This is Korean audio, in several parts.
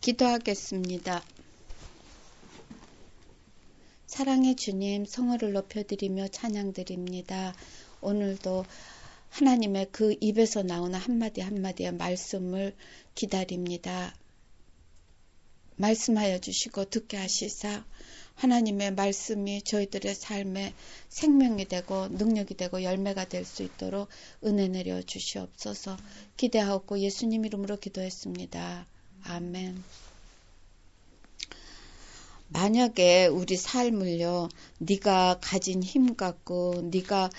기도하겠습니다. 사랑의 주님, 성호를 높여드리며 찬양드립니다. 오늘도 하나님의 그 입에서 나오는 한마디 한마디의 말씀을 기다립니다. 말씀하여 주시고 듣게 하시사 하나님의 말씀이 저희들의 삶에 생명이 되고 능력이 되고 열매가 될 수 있도록 은혜 내려 주시옵소서. 기대하옵고 예수님 이름으로 기도했습니다. 아멘. 만약에 우리 삶을요, 네가 가진 힘 갖고 네가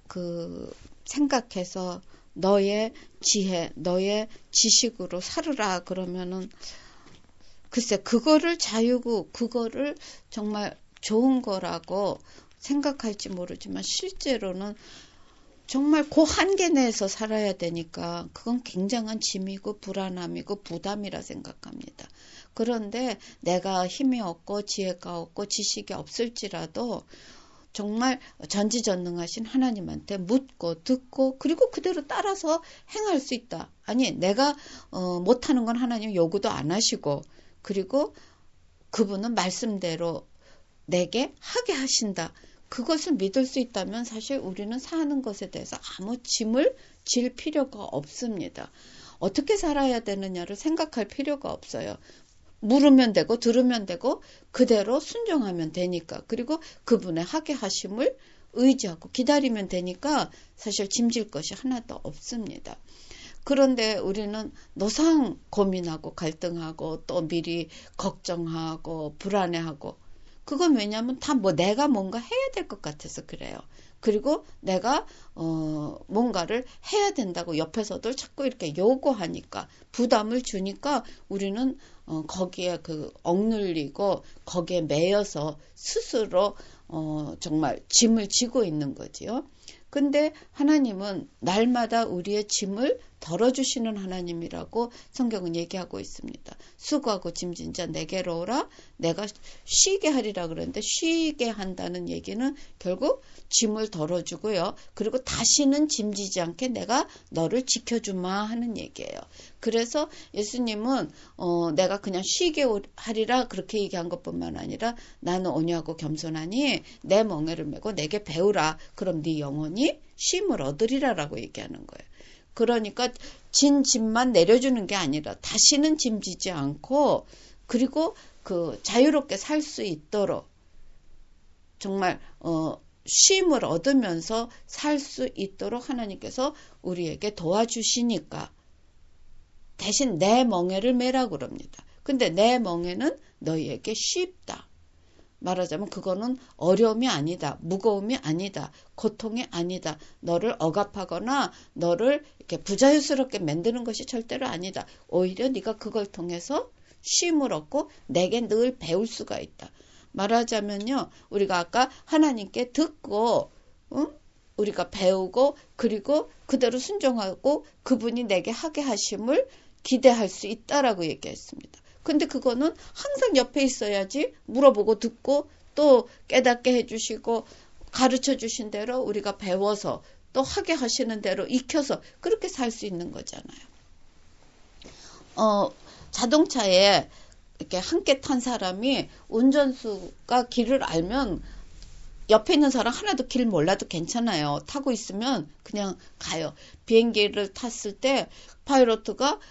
생각해서 너의 지혜, 너의 지식으로 살으라 그러면은 글쎄 그거를 자유고 그거를 정말 좋은 거라고 생각할지 모르지만 실제로는 정말 그 한계 내에서 살아야 되니까 그건 굉장한 짐이고 불안함이고 부담이라 생각합니다. 그런데 내가 힘이 없고 지혜가 없고 지식이 없을지라도 정말 전지전능하신 하나님한테 묻고 듣고 그리고 그대로 따라서 행할 수 있다. 아니 내가 못하는 건 하나님 요구도 안 하시고 그리고 그분은 말씀대로 내게 하게 하신다. 그것을 믿을 수 있다면 사실 우리는 사는 것에 대해서 아무 짐을 질 필요가 없습니다. 어떻게 살아야 되느냐를 생각할 필요가 없어요. 물으면 되고 들으면 되고 그대로 순종하면 되니까 그리고 그분의 하게 하심을 의지하고 기다리면 되니까 사실 짐질 것이 하나도 없습니다. 그런데 우리는 노상 고민하고 갈등하고 또 미리 걱정하고 불안해하고 그건 왜냐하면 다 내가 뭔가 해야 될 것 같아서 그래요. 그리고 내가 뭔가를 해야 된다고 옆에서도 자꾸 이렇게 요구하니까 부담을 주니까 우리는 거기에 억눌리고 거기에 매여서 스스로 정말 짐을 지고 있는 거지요. 근데 하나님은 날마다 우리의 짐을 덜어주시는 하나님이라고 성경은 얘기하고 있습니다. 수고하고 짐진 자 내게로 오라 내가 쉬게 하리라 그러는데 쉬게 한다는 얘기는 결국 짐을 덜어주고요. 그리고 다시는 짐지지 않게 내가 너를 지켜주마 하는 얘기예요. 그래서 예수님은 내가 그냥 쉬게 하리라 그렇게 얘기한 것뿐만 아니라 나는 온유하고 겸손하니 내 멍에를 메고 내게 배우라. 그럼 네 영혼이 쉼을 얻으리라라고 얘기하는 거예요. 그러니까 진 짐만 내려주는 게 아니라 다시는 짐지지 않고 그리고 자유롭게 살 수 있도록 정말 쉼을 얻으면서 살 수 있도록 하나님께서 우리에게 도와주시니까 대신 내 멍에를 메라 그럽니다. 근데 내 멍에는 너희에게 쉽다. 말하자면 그거는 어려움이 아니다. 무거움이 아니다. 고통이 아니다. 너를 억압하거나 너를 이렇게 부자유스럽게 만드는 것이 절대로 아니다. 오히려 네가 그걸 통해서 쉼을 얻고 내게 늘 배울 수가 있다. 말하자면요. 우리가 아까 하나님께 듣고 우리가 배우고 그리고 그대로 순종하고 그분이 내게 하게 하심을 기대할 수 있다라고 얘기했습니다. 근데 그거는 항상 옆에 있어야지 물어보고 듣고 또 깨닫게 해주시고 가르쳐 주신 대로 우리가 배워서 또 하게 하시는 대로 익혀서 그렇게 살 수 있는 거잖아요. 자동차에 이렇게 함께 탄 사람이 운전수가 길을 알면 옆에 있는 사람 하나도 길 몰라도 괜찮아요. 타고 있으면 그냥 가요. 비행기를 탔을 때 파이로트가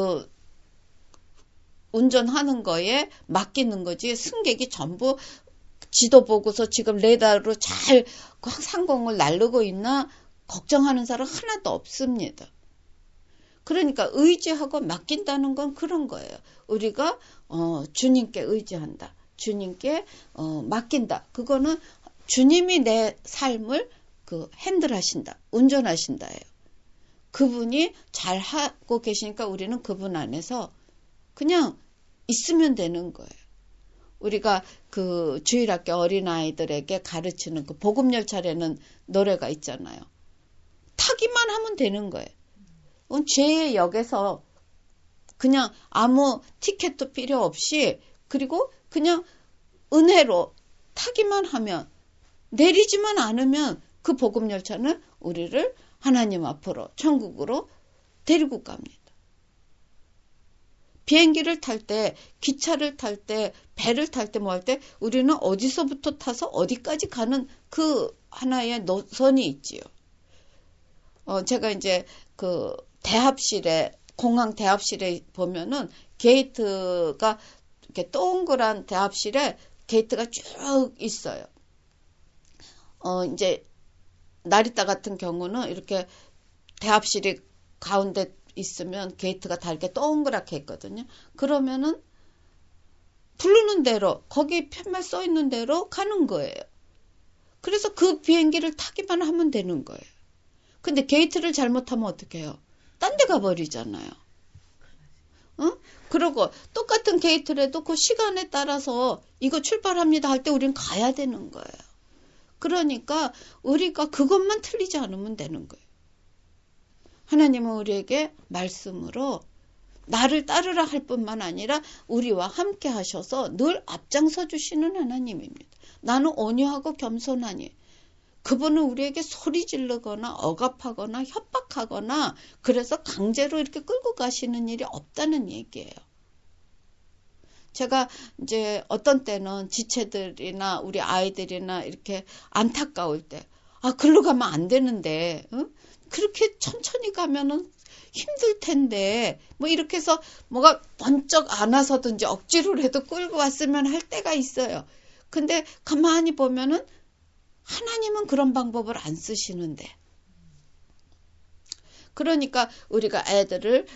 운전하는 거에 맡기는 거지 승객이 전부 지도 보고서 지금 레이더로 잘 상공을 날르고 있나 걱정하는 사람 하나도 없습니다. 그러니까 의지하고 맡긴다는 건 그런 거예요. 우리가 주님께 의지한다. 주님께 맡긴다. 그거는 주님이 내 삶을 핸들하신다. 운전하신다예요. 그분이 잘 하고 계시니까 우리는 그분 안에서 그냥 있으면 되는 거예요. 우리가 주일학교 어린아이들에게 가르치는 복음열차라는 노래가 있잖아요. 타기만 하면 되는 거예요. 죄의 역에서 그냥 아무 티켓도 필요 없이 그리고 그냥 은혜로 타기만 하면 내리지만 않으면 그 복음열차는 우리를 하나님 앞으로 천국으로 데리고 갑니다. 비행기를 탈 때, 기차를 탈 때, 배를 탈 때 뭐 할 때 우리는 어디서부터 타서 어디까지 가는 그 하나의 노선이 있지요. 제가 이제 그 대합실에, 공항 대합실에 보면은 게이트가 이렇게 동그란 대합실에 게이트가 쭉 있어요. 이제 나리타 같은 경우는 이렇게 대합실이 가운데 있으면 게이트가 다 이렇게 동그랗게 있거든요. 그러면은 부르는 대로, 거기 편말 써 있는 대로 가는 거예요. 그래서 그 비행기를 타기만 하면 되는 거예요. 근데 게이트를 잘못하면 어떻게 해요? 딴 데 가버리잖아요. 그리고 똑같은 게이트라도 그 시간에 따라서 이거 출발합니다 할 때 우린 가야 되는 거예요. 그러니까 우리가 그것만 틀리지 않으면 되는 거예요. 하나님은 우리에게 말씀으로 나를 따르라 할 뿐만 아니라 우리와 함께 하셔서 늘 앞장서 주시는 하나님입니다. 나는 온유하고 겸손하니. 그분은 우리에게 소리 지르거나 억압하거나 협박하거나 그래서 강제로 이렇게 끌고 가시는 일이 없다는 얘기예요. 제가 이제 어떤 때는 지체들이나 우리 아이들이나 이렇게 안타까울 때, 글로 가면 안 되는데, 그렇게 천천히 가면은 힘들 텐데, 뭐 이렇게 해서 뭐가 번쩍 안아서든지 억지로라도 끌고 왔으면 할 때가 있어요. 근데 가만히 보면은 하나님은 그런 방법을 안 쓰시는데. 그러니까 우리가 애들을,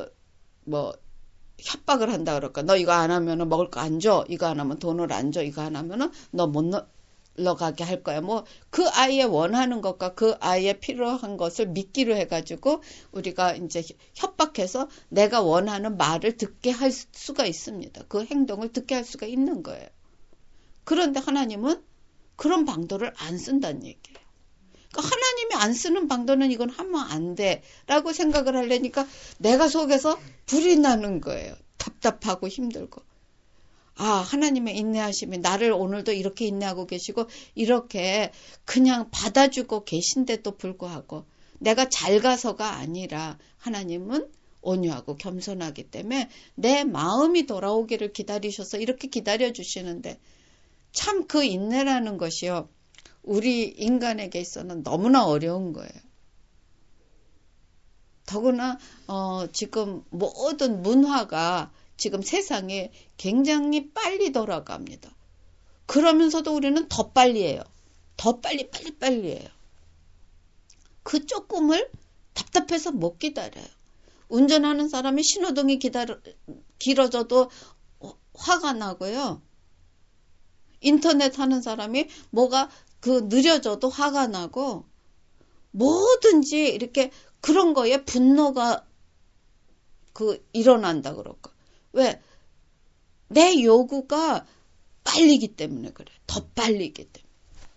협박을 한다 그럴까. 너 이거 안 하면은 먹을 거 안 줘. 이거 안 하면 돈을 안 줘. 이거 안 하면은 너 못 놀러 가게 할 거야. 뭐 그 아이의 원하는 것과 그 아이의 필요한 것을 믿기로 해가지고 우리가 이제 협박해서 내가 원하는 말을 듣게 할 수가 있습니다. 그 행동을 듣게 할 수가 있는 거예요. 그런데 하나님은 그런 방도를 안 쓴다는 얘기예요. 그러니까 하나님이 안 쓰는 방도는 이건 하면 안 돼라고 생각을 하려니까 내가 속에서 불이 나는 거예요. 답답하고 힘들고. 하나님의 인내하심이 나를 오늘도 이렇게 인내하고 계시고 이렇게 그냥 받아주고 계신데도 불구하고 내가 잘 가서가 아니라 하나님은 온유하고 겸손하기 때문에 내 마음이 돌아오기를 기다리셔서 이렇게 기다려주시는데 참 그 인내라는 것이요. 우리 인간에게 있어서는 너무나 어려운 거예요. 더구나 지금 모든 문화가 지금 세상에 굉장히 빨리 돌아갑니다. 그러면서도 우리는 더 빨리 해요. 더 빨리 해요. 그 조금을 답답해서 못 기다려요. 운전하는 사람이 신호등이 길어져도 화가 나고요. 인터넷 하는 사람이 뭐가 느려져도 화가 나고 뭐든지 이렇게 그런 거에 분노가 일어난다 그럴까. 왜? 내 요구가 빨리기 때문에 그래. 더 빨리기 때문에.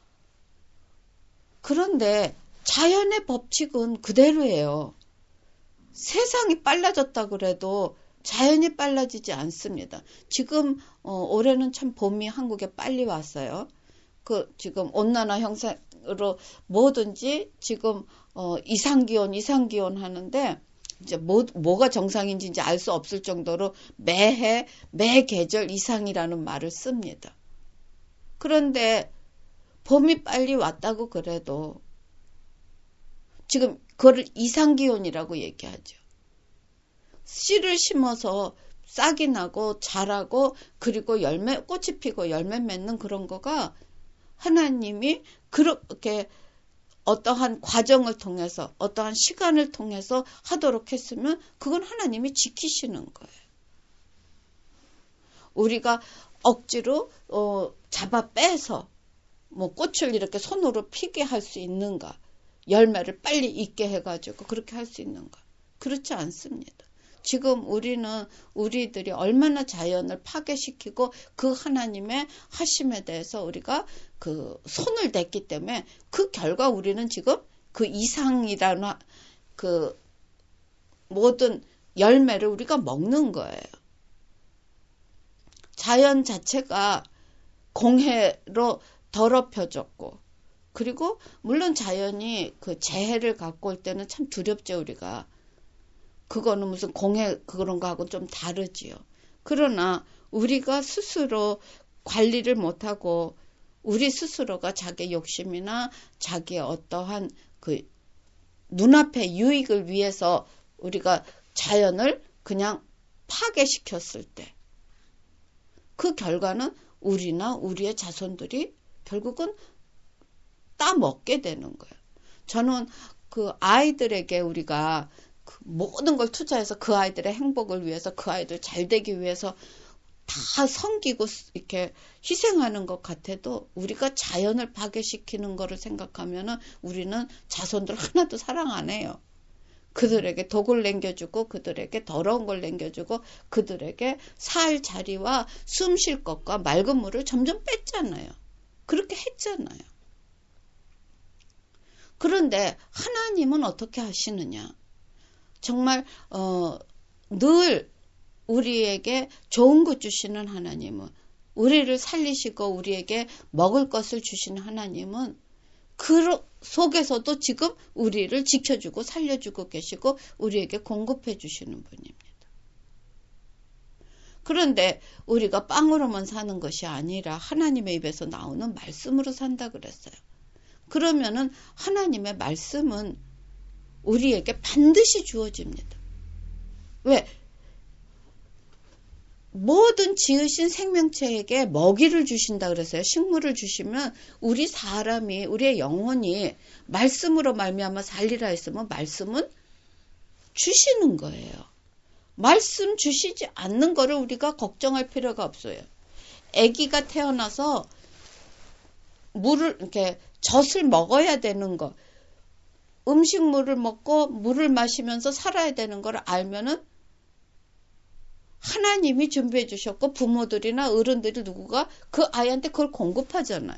그런데 자연의 법칙은 그대로예요. 세상이 빨라졌다 그래도 자연이 빨라지지 않습니다. 지금 올해는 참 봄이 한국에 빨리 왔어요. 지금 온난화 형상으로 뭐든지 지금 이상기온 하는데 이제 뭐가 정상인지 이제 알 수 없을 정도로 매해 매 계절 이상이라는 말을 씁니다. 그런데 봄이 빨리 왔다고 그래도 지금 그거를 이상기온이라고 얘기하죠. 씨를 심어서 싹이 나고 자라고 그리고 꽃이 피고 열매 맺는 그런 거가 하나님이 그렇게 어떠한 과정을 통해서 어떠한 시간을 통해서 하도록 했으면 그건 하나님이 지키시는 거예요. 우리가 억지로 잡아 빼서 뭐 꽃을 이렇게 손으로 피게 할 수 있는가? 열매를 빨리 익게 해가지고 그렇게 할 수 있는가? 그렇지 않습니다. 지금 우리들이 얼마나 자연을 파괴시키고 그 하나님의 하심에 대해서 우리가 손을 댔기 때문에 그 결과 우리는 지금 그 이상이라는 모든 열매를 우리가 먹는 거예요. 자연 자체가 공해로 더럽혀졌고 그리고 물론 자연이 재해를 갖고 올 때는 참 두렵죠 우리가. 그거는 무슨 공예 그런 거하고 좀 다르지요. 그러나 우리가 스스로 관리를 못하고 우리 스스로가 자기 욕심이나 자기의 어떠한 그 눈앞의 유익을 위해서 우리가 자연을 그냥 파괴시켰을 때 그 결과는 우리나 우리의 자손들이 결국은 따먹게 되는 거예요. 저는 그 아이들에게 우리가 그 모든 걸 투자해서 그 아이들의 행복을 위해서 그 아이들 잘 되기 위해서 다 섬기고 이렇게 희생하는 것 같아도 우리가 자연을 파괴시키는 거를 생각하면은 우리는 자손들 하나도 사랑 안 해요. 그들에게 독을 남겨주고 그들에게 더러운 걸 남겨주고 그들에게 살 자리와 숨 쉴 것과 맑은 물을 점점 뺐잖아요. 그렇게 했잖아요. 그런데 하나님은 어떻게 하시느냐? 정말 늘 우리에게 좋은 것 주시는 하나님은 우리를 살리시고 우리에게 먹을 것을 주시는 하나님은 그 속에서도 지금 우리를 지켜주고 살려주고 계시고 우리에게 공급해 주시는 분입니다. 그런데 우리가 빵으로만 사는 것이 아니라 하나님의 입에서 나오는 말씀으로 산다 그랬어요. 그러면은 하나님의 말씀은 우리에게 반드시 주어집니다. 왜? 모든 지으신 생명체에게 먹이를 주신다 그랬어요. 식물을 주시면 우리 사람이 우리의 영혼이 말씀으로 말미암아 살리라 했으면 말씀은 주시는 거예요. 말씀 주시지 않는 거를 우리가 걱정할 필요가 없어요. 아기가 태어나서 물을 이렇게 젖을 먹어야 되는 거, 음식물을 먹고 물을 마시면서 살아야 되는 걸 알면은 하나님이 준비해 주셨고 부모들이나 어른들이 누구가 그 아이한테 그걸 공급하잖아요.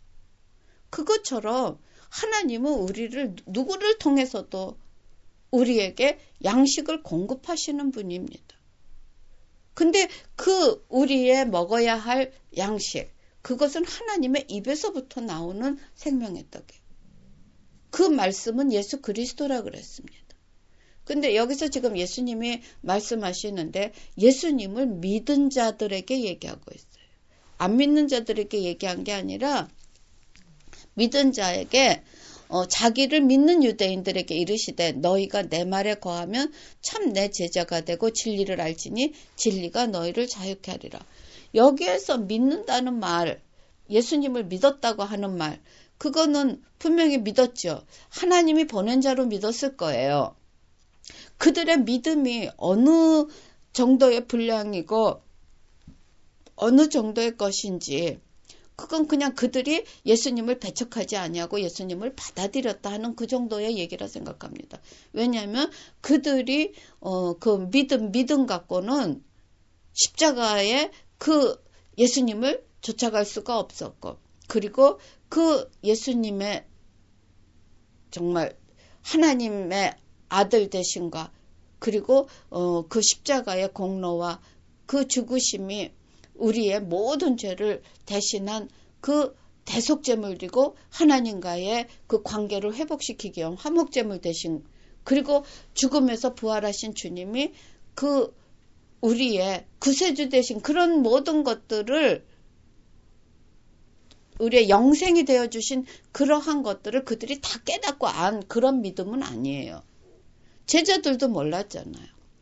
그것처럼 하나님은 우리를 누구를 통해서도 우리에게 양식을 공급하시는 분입니다. 근데 그 우리의 먹어야 할 양식, 그것은 하나님의 입에서부터 나오는 생명의 떡이에요. 그 말씀은 예수 그리스도라 그랬습니다. 근데 여기서 지금 예수님이 말씀하시는데 예수님을 믿은 자들에게 얘기하고 있어요. 안 믿는 자들에게 얘기한 게 아니라 믿은 자에게 자기를 믿는 유대인들에게 이르시되 너희가 내 말에 거하면 참 내 제자가 되고 진리를 알지니 진리가 너희를 자유케 하리라. 여기에서 믿는다는 말, 예수님을 믿었다고 하는 말, 그거는 분명히 믿었죠. 하나님이 보낸 자로 믿었을 거예요. 그들의 믿음이 어느 정도의 분량이고 어느 정도의 것인지 그건 그냥 그들이 예수님을 배척하지 아니하고 예수님을 받아들였다 하는 그 정도의 얘기라 생각합니다. 왜냐하면 그들이 그 믿음 갖고는 십자가에 그 예수님을 쫓아갈 수가 없었고 그리고 그 예수님의 정말 하나님의 아들 되심과 그리고 그 십자가의 공로와 그 죽으심이 우리의 모든 죄를 대신한 그 대속제물 드리고 하나님과의 그 관계를 회복시키기 위한 화목제물 대신 그리고 죽음에서 부활하신 주님이 그 우리의 구세주 대신 그런 모든 것들을 우리의 영생이 되어주신 그러한 것들을 그들이 다 깨닫고 안 그런 믿음은 아니에요. 제자들도 몰랐잖아요.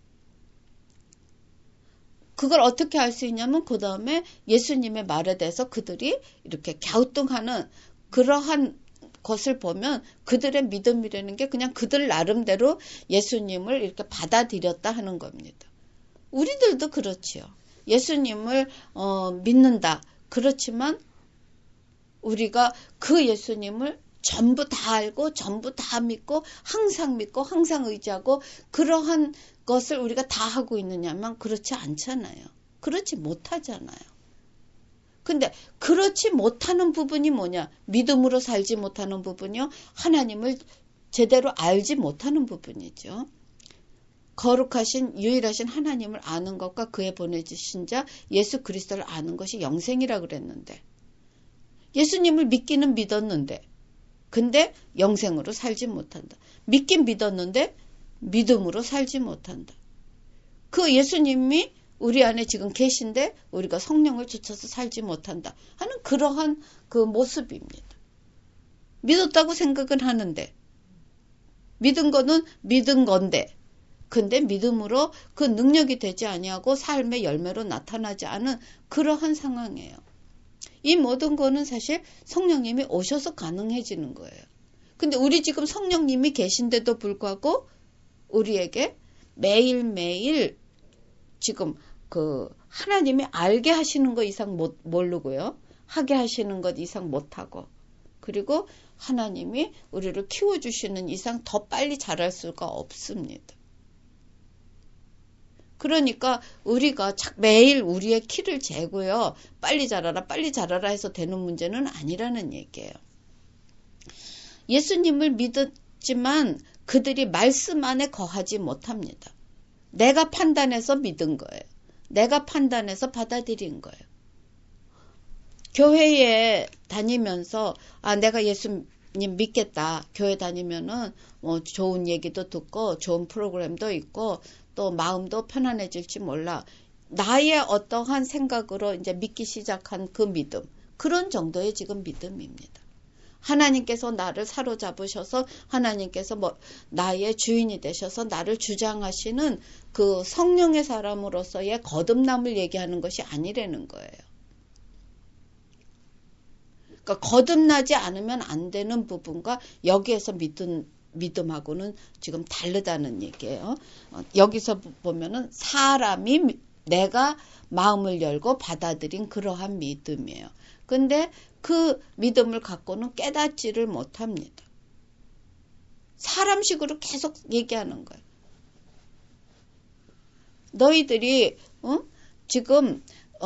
그걸 어떻게 알 수 있냐면 그 다음에 예수님의 말에 대해서 그들이 이렇게 갸우뚱하는 그러한 것을 보면 그들의 믿음이라는 게 그냥 그들 나름대로 예수님을 이렇게 받아들였다 하는 겁니다. 우리들도 그렇지요. 예수님을 믿는다. 그렇지만 우리가 그 예수님을 전부 다 알고 전부 다 믿고 항상 의지하고 그러한 것을 우리가 다 하고 있느냐면 그렇지 않잖아요. 그렇지 못하잖아요. 근데 그렇지 못하는 부분이 뭐냐? 믿음으로 살지 못하는 부분이요. 하나님을 제대로 알지 못하는 부분이죠. 거룩하신 유일하신 하나님을 아는 것과 그의 보내주신 자 예수 그리스도를 아는 것이 영생이라 그랬는데 예수님을 믿기는 믿었는데 근데 영생으로 살지 못한다. 믿긴 믿었는데 믿음으로 살지 못한다. 그 예수님이 우리 안에 지금 계신데 우리가 성령을 주셔서 살지 못한다 하는 그러한 그 모습입니다. 믿었다고 생각은 하는데, 믿은 거는 믿은 건데, 근데 믿음으로 그 능력이 되지 아니하고 삶의 열매로 나타나지 않은 그러한 상황이에요. 이 모든 거는 사실 성령님이 오셔서 가능해지는 거예요. 근데 우리 지금 성령님이 계신데도 불구하고 우리에게 매일매일 지금 그 하나님이 알게 하시는 것 이상 모르고요. 하게 하시는 것 이상 못하고, 그리고 하나님이 우리를 키워주시는 이상 더 빨리 자랄 수가 없습니다. 그러니까 우리가 매일 우리의 키를 재고요. 빨리 자라라 해서 되는 문제는 아니라는 얘기예요. 예수님을 믿었지만 그들이 말씀 안에 거하지 못합니다. 내가 판단해서 믿은 거예요. 내가 판단해서 받아들인 거예요. 교회에 다니면서 내가 예수님 믿겠다. 교회 다니면은 좋은 얘기도 듣고 좋은 프로그램도 있고 또 마음도 편안해질지 몰라. 나의 어떠한 생각으로 이제 믿기 시작한 그 믿음, 그런 정도의 지금 믿음입니다. 하나님께서 나를 사로잡으셔서 하나님께서 나의 주인이 되셔서 나를 주장하시는 그 성령의 사람으로서의 거듭남을 얘기하는 것이 아니라는 거예요. 그러니까 거듭나지 않으면 안 되는 부분과 여기에서 믿음하고는 지금 다르다는 얘기예요. 여기서 보면은 사람이 내가 마음을 열고 받아들인 그러한 믿음이에요. 근데 그 믿음을 갖고는 깨닫지를 못합니다. 사람식으로 계속 얘기하는 거예요. 너희들이 지금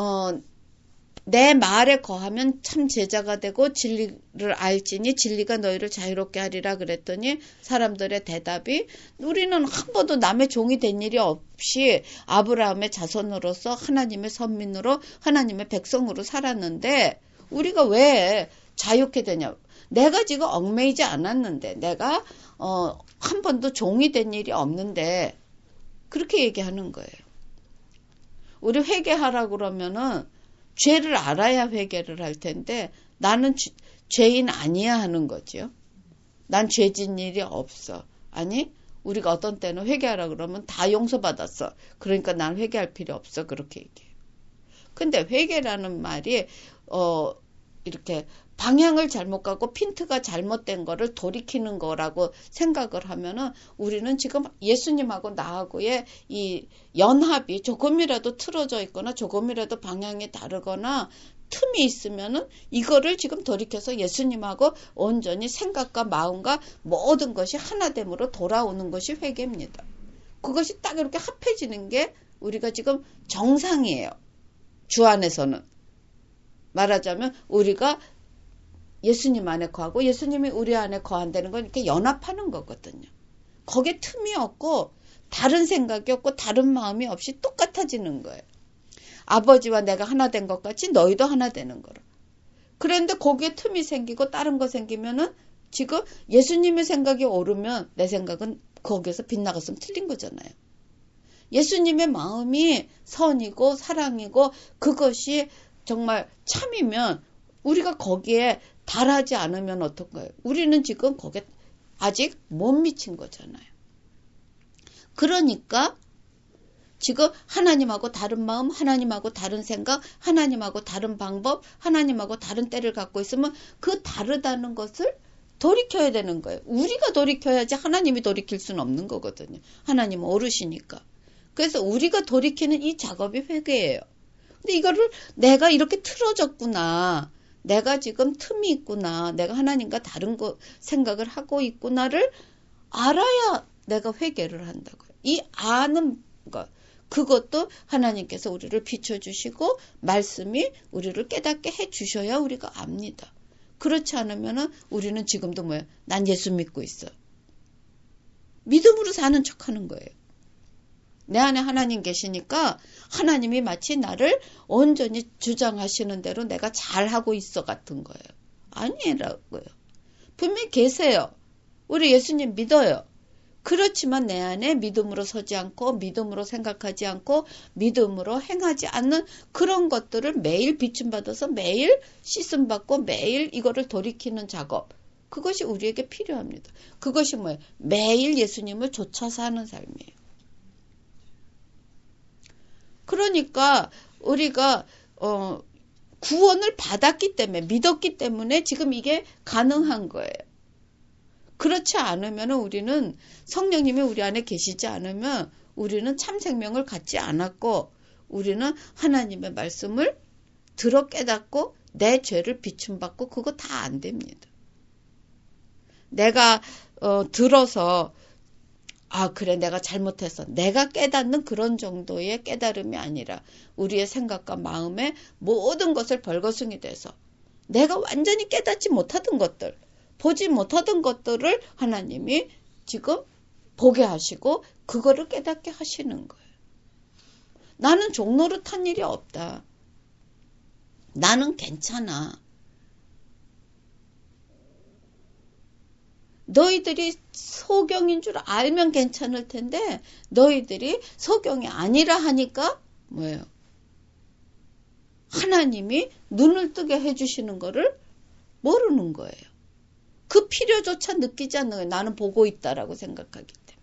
내 말에 거하면 참 제자가 되고 진리를 알지니 진리가 너희를 자유롭게 하리라 그랬더니 사람들의 대답이, 우리는 한 번도 남의 종이 된 일이 없이 아브라함의 자손으로서 하나님의 선민으로 하나님의 백성으로 살았는데 우리가 왜 자유케 되냐. 내가 지금 얽매이지 않았는데, 내가 한 번도 종이 된 일이 없는데, 그렇게 얘기하는 거예요. 우리 회개하라 그러면은 죄를 알아야 회개를 할 텐데 나는 죄인 아니야 하는 거죠. 난 죄진 일이 없어. 아니, 우리가 어떤 때는 회개하라 그러면 다 용서받았어. 그러니까 난 회개할 필요 없어. 그렇게 얘기해요. 근데 회개라는 말이 이렇게 방향을 잘못 가고 핀트가 잘못된 거를 돌이키는 거라고 생각을 하면은 우리는 지금 예수님하고 나하고의 이 연합이 조금이라도 틀어져 있거나 조금이라도 방향이 다르거나 틈이 있으면은 이거를 지금 돌이켜서 예수님하고 온전히 생각과 마음과 모든 것이 하나됨으로 돌아오는 것이 회개입니다. 그것이 딱 이렇게 합해지는 게 우리가 지금 정상이에요. 주 안에서는. 말하자면 우리가 예수님 안에 거하고 예수님이 우리 안에 거한다는 건 이렇게 연합하는 거거든요. 거기에 틈이 없고 다른 생각이 없고 다른 마음이 없이 똑같아지는 거예요. 아버지와 내가 하나 된 것 같이 너희도 하나 되는 거로. 그런데 거기에 틈이 생기고 다른 거 생기면은 지금 예수님의 생각이 오르면 내 생각은 거기에서 빗나갔으면 틀린 거잖아요. 예수님의 마음이 선이고 사랑이고 그것이 정말 참이면 우리가 거기에 달하지 않으면 어떨까요? 우리는 지금 거기에 아직 못 미친 거잖아요. 그러니까 지금 하나님하고 다른 마음, 하나님하고 다른 생각, 하나님하고 다른 방법, 하나님하고 다른 때를 갖고 있으면 그 다르다는 것을 돌이켜야 되는 거예요. 우리가 돌이켜야지 하나님이 돌이킬 수는 없는 거거든요. 하나님은 어르시니까. 그래서 우리가 돌이키는 이 작업이 회개예요. 근데 이거를 내가 이렇게 틀어졌구나. 내가 지금 틈이 있구나. 내가 하나님과 다른 거 생각을 하고 있구나를 알아야 내가 회개를 한다고요. 이 아는 것. 그것도 하나님께서 우리를 비춰주시고 말씀이 우리를 깨닫게 해주셔야 우리가 압니다. 그렇지 않으면은 우리는 지금도 뭐예요? 난 예수 믿고 있어. 믿음으로 사는 척하는 거예요. 내 안에 하나님 계시니까 하나님이 마치 나를 온전히 주장하시는 대로 내가 잘하고 있어 같은 거예요. 아니라고요. 분명히 계세요. 우리 예수님 믿어요. 그렇지만 내 안에 믿음으로 서지 않고 믿음으로 생각하지 않고 믿음으로 행하지 않는 그런 것들을 매일 비춤받아서 매일 씻음받고 매일 이거를 돌이키는 작업. 그것이 우리에게 필요합니다. 그것이 뭐예요? 매일 예수님을 좇아 사는 삶이에요. 그러니까 우리가 구원을 받았기 때문에 믿었기 때문에 지금 이게 가능한 거예요. 그렇지 않으면 우리는 성령님이 우리 안에 계시지 않으면 우리는 참 생명을 갖지 않았고 우리는 하나님의 말씀을 들어 깨닫고 내 죄를 비춤받고 그거 다 안 됩니다. 내가 들어서 그래 내가 잘못했어. 내가 깨닫는 그런 정도의 깨달음이 아니라 우리의 생각과 마음에 모든 것을 벌거숭이 돼서 내가 완전히 깨닫지 못하던 것들 보지 못하던 것들을 하나님이 지금 보게 하시고 그거를 깨닫게 하시는 거예요. 나는 종노릇한 일이 없다. 나는 괜찮아. 너희들이 소경인 줄 알면 괜찮을 텐데 너희들이 소경이 아니라 하니까 뭐예요? 하나님이 눈을 뜨게 해주시는 거를 모르는 거예요. 그 필요조차 느끼지 않는 거예요. 나는 보고 있다라고 생각하기 때문에.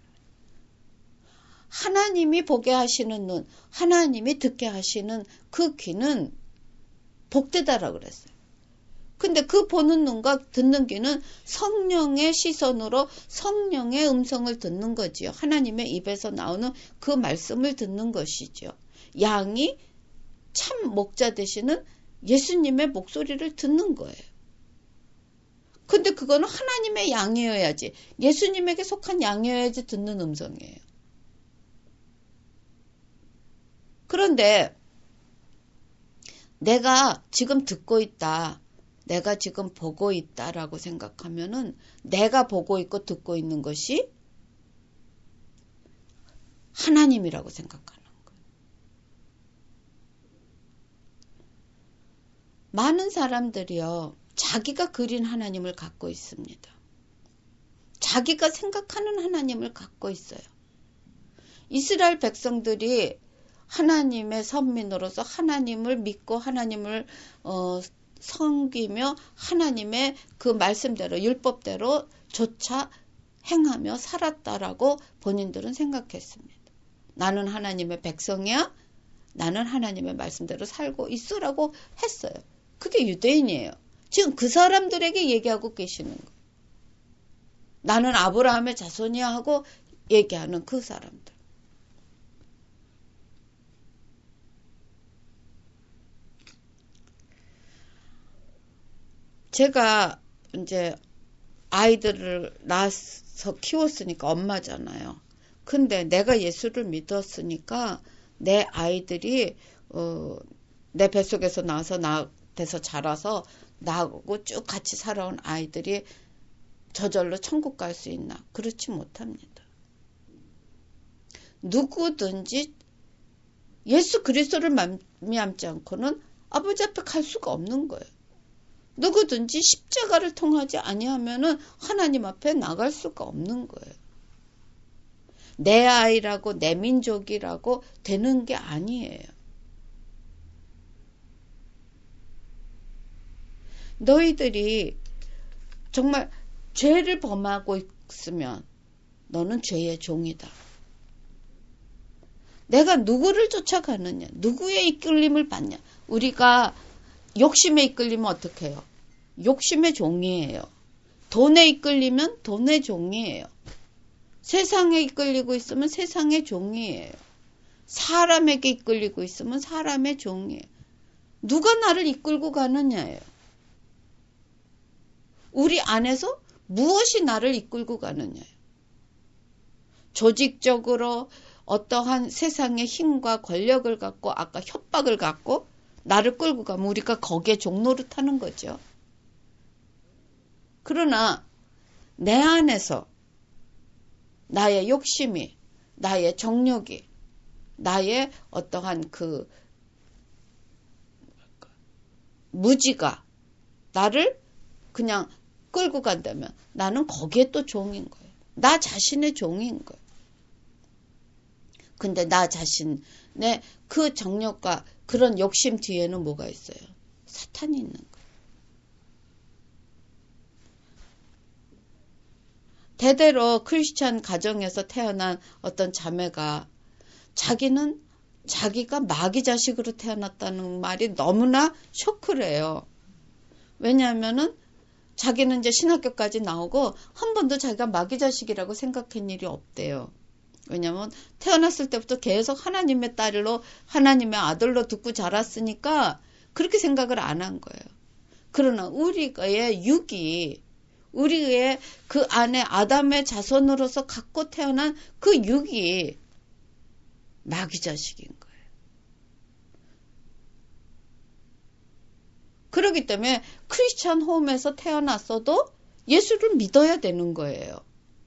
하나님이 보게 하시는 눈, 하나님이 듣게 하시는 그 귀는 복되다라고 그랬어요. 근데 그 보는 눈과 듣는 귀는 성령의 시선으로 성령의 음성을 듣는 거지요. 하나님의 입에서 나오는 그 말씀을 듣는 것이죠. 양이 참 목자 되시는 예수님의 목소리를 듣는 거예요. 근데 그거는 하나님의 양이어야지, 예수님에게 속한 양이어야지 듣는 음성이에요. 그런데 내가 지금 듣고 있다, 내가 지금 보고 있다라고 생각하면은 내가 보고 있고 듣고 있는 것이 하나님이라고 생각하는 거예요. 많은 사람들이요, 자기가 그린 하나님을 갖고 있습니다. 자기가 생각하는 하나님을 갖고 있어요. 이스라엘 백성들이 하나님의 선민으로서 하나님을 믿고 하나님을 섬기며 하나님의 그 말씀대로 율법대로 조차 행하며 살았다라고 본인들은 생각했습니다. 나는 하나님의 백성이야. 나는 하나님의 말씀대로 살고 있으라고 했어요. 그게 유대인이에요. 지금 그 사람들에게 얘기하고 계시는 거예요. 나는 아브라함의 자손이야 하고 얘기하는 그 사람들. 제가 이제 아이들을 낳아서 키웠으니까 엄마잖아요. 근데 내가 예수를 믿었으니까 내 아이들이 내 뱃속에서 나와서 돼서 자라서 나하고 쭉 같이 살아온 아이들이 저절로 천국 갈 수 있나? 그렇지 못합니다. 누구든지 예수 그리스도를 말미암지 않고는 아버지 앞에 갈 수가 없는 거예요. 누구든지 십자가를 통하지 아니하면은 하나님 앞에 나갈 수가 없는 거예요. 내 아이라고 내 민족이라고 되는 게 아니에요. 너희들이 정말 죄를 범하고 있으면 너는 죄의 종이다. 내가 누구를 쫓아가느냐, 누구의 이끌림을 받냐. 우리가 욕심에 이끌리면 어떻게 해요? 욕심의 종이에요. 돈에 이끌리면 돈의 종이에요. 세상에 이끌리고 있으면 세상의 종이에요. 사람에게 이끌리고 있으면 사람의 종이에요. 누가 나를 이끌고 가느냐예요. 우리 안에서 무엇이 나를 이끌고 가느냐예요. 조직적으로 어떠한 세상의 힘과 권력을 갖고 아까 협박을 갖고 나를 끌고 가면 우리가 거기에 종노릇하는 거죠. 그러나 내 안에서 나의 욕심이, 나의 정욕이, 나의 어떠한 그 무지가 나를 그냥 끌고 간다면 나는 거기에 또 종인 거예요. 나 자신의 종인 거예요. 근데 나 자신의 그 정욕과 그런 욕심 뒤에는 뭐가 있어요? 사탄이 있는 거예요. 대대로 크리스찬 가정에서 태어난 어떤 자매가 자기는 자기가 마귀 자식으로 태어났다는 말이 너무나 쇼크래요. 왜냐하면은 자기는 이제 신학교까지 나오고 한 번도 자기가 마귀 자식이라고 생각한 일이 없대요. 왜냐하면 태어났을 때부터 계속 하나님의 딸로 하나님의 아들로 듣고 자랐으니까 그렇게 생각을 안 한 거예요. 그러나 우리의 육이 우리의 그 안에 아담의 자손으로서 갖고 태어난 그 육이 마귀 자식인 거예요. 그렇기 때문에 크리스찬 홈에서 태어났어도 예수를 믿어야 되는 거예요.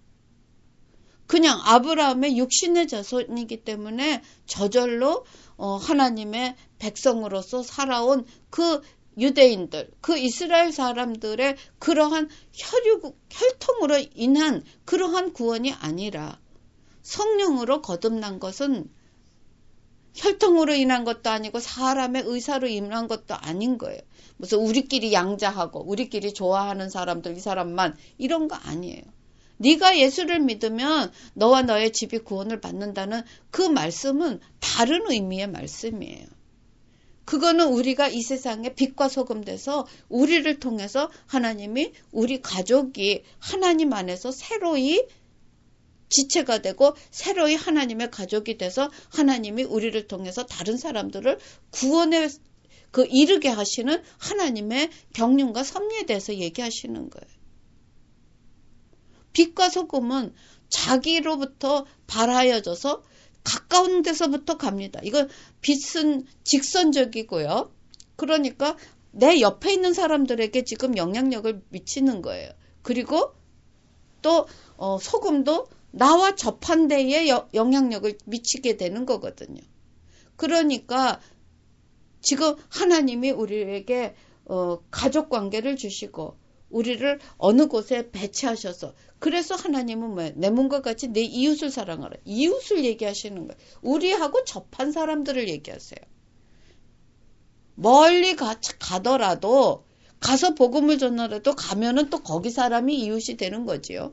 그냥 아브라함의 육신의 자손이기 때문에 저절로 하나님의 백성으로서 살아온 그 유대인들, 그 이스라엘 사람들의 그러한 혈통으로 인한 그러한 구원이 아니라 성령으로 거듭난 것은 혈통으로 인한 것도 아니고 사람의 의사로 인한 것도 아닌 거예요. 무슨 우리끼리 양자하고 우리끼리 좋아하는 사람들 이 사람만 이런 거 아니에요. 네가 예수를 믿으면 너와 너의 집이 구원을 받는다는 그 말씀은 다른 의미의 말씀이에요. 그거는 우리가 이 세상에 빛과 소금 돼서 우리를 통해서 하나님이 우리 가족이 하나님 안에서 새로이 지체가 되고 새로이 하나님의 가족이 돼서 하나님이 우리를 통해서 다른 사람들을 구원에 이르게 하시는 하나님의 경륜과 섭리에 대해서 얘기하시는 거예요. 빛과 소금은 자기로부터 발하여져서 가까운 데서부터 갑니다. 이건 빛은 직선적이고요. 그러니까 내 옆에 있는 사람들에게 지금 영향력을 미치는 거예요. 그리고 또 소금도 나와 접한 데에 영향력을 미치게 되는 거거든요. 그러니까 지금 하나님이 우리에게 가족관계를 주시고 우리를 어느 곳에 배치하셔서 그래서 하나님은 뭐예요? 내 몸과 같이 내 이웃을 사랑하라. 이웃을 얘기하시는 거예요. 우리하고 접한 사람들을 얘기하세요. 멀리 가더라도 가서 복음을 전하라도 가면은 또 거기 사람이 이웃이 되는 거지요.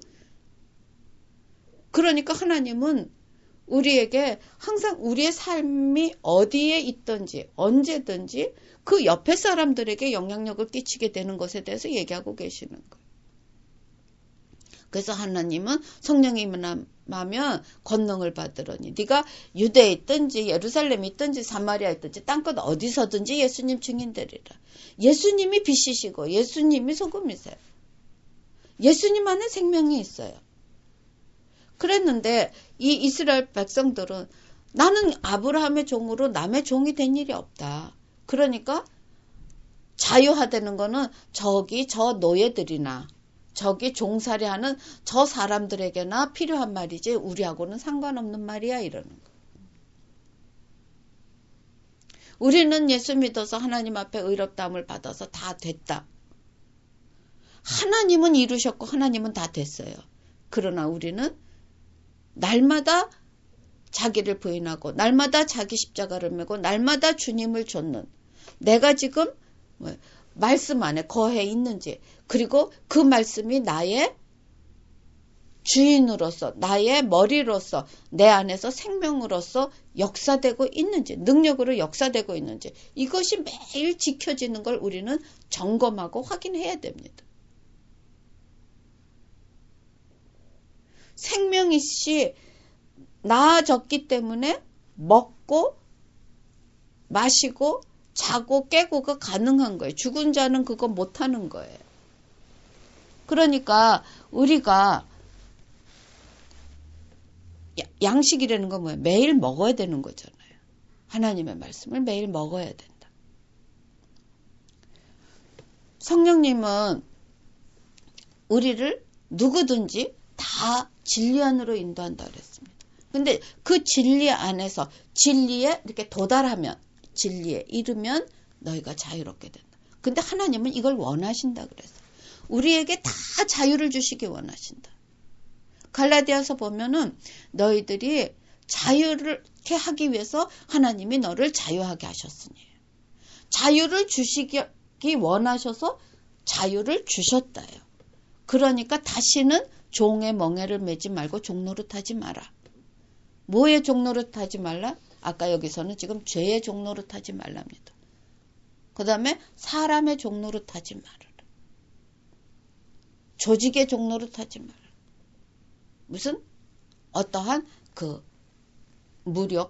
그러니까 하나님은 우리에게 항상 우리의 삶이 어디에 있든지 언제든지 그 옆에 사람들에게 영향력을 끼치게 되는 것에 대해서 얘기하고 계시는 거예요. 그래서 하나님은 성령이 임하면 권능을 받으러니 네가 유대에 있든지 예루살렘에 있든지 사마리아에 있든지 땅끝 어디서든지 예수님 증인되리라. 예수님이 빛이시고 예수님이 소금이세요. 예수님 안에 생명이 있어요. 그랬는데 이 이스라엘 백성들은 나는 아브라함의 종으로 남의 종이 된 일이 없다. 그러니까 자유화되는 거는 저기 저 노예들이나 저기 종살이하는 저 사람들에게나 필요한 말이지 우리하고는 상관없는 말이야 이러는 거. 우리는 예수 믿어서 하나님 앞에 의롭다함을 받아서 다 됐다. 하나님은 이루셨고 하나님은 다 됐어요. 그러나 우리는 날마다 자기를 부인하고 날마다 자기 십자가를 메고 날마다 주님을 좇는 내가 지금 말씀 안에 거해 있는지 그리고 그 말씀이 나의 주인으로서 나의 머리로서 내 안에서 생명으로서 역사되고 있는지 능력으로 역사되고 있는지 이것이 매일 지켜지는 걸 우리는 점검하고 확인해야 됩니다. 생명이씨 나아졌기 때문에 먹고 마시고 자고 깨고가 가능한 거예요. 죽은 자는 그거 못하는 거예요. 그러니까 우리가 양식이라는 건 뭐예요? 매일 먹어야 되는 거잖아요. 하나님의 말씀을 매일 먹어야 된다. 성령님은 우리를 누구든지 다 진리 안으로 인도한다 그랬습니다. 근데 그 진리 안에서 진리에 이렇게 도달하면 진리에 이르면 너희가 자유롭게 된다. 근데 하나님은 이걸 원하신다 그랬어요. 우리에게 다 자유를 주시기 원하신다. 갈라디아서 보면은 너희들이 자유롭게 하기 위해서 하나님이 너를 자유하게 하셨으니 자유를 주시기 원하셔서 자유를 주셨다요. 그러니까 다시는 종의 멍에를 매지 말고 종노릇하지 마라. 뭐의 종노릇하지 말라? 아까 여기서는 지금 죄의 종노릇하지 말랍니다. 그 다음에 사람의 종노릇하지 말아라. 조직의 종노릇하지 말아라. 무슨 어떠한 그 무력,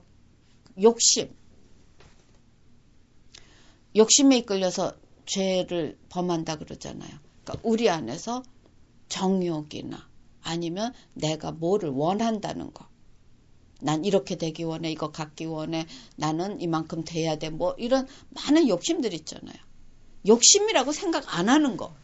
욕심에 이끌려서 죄를 범한다 그러잖아요. 그러니까 우리 안에서 정욕이나 아니면 내가 뭐를 원한다는 거. 난 이렇게 되기 원해, 이거 갖기 원해, 나는 이만큼 돼야 돼, 뭐 이런 많은 욕심들 있잖아요. 욕심이라고 생각 안 하는 거.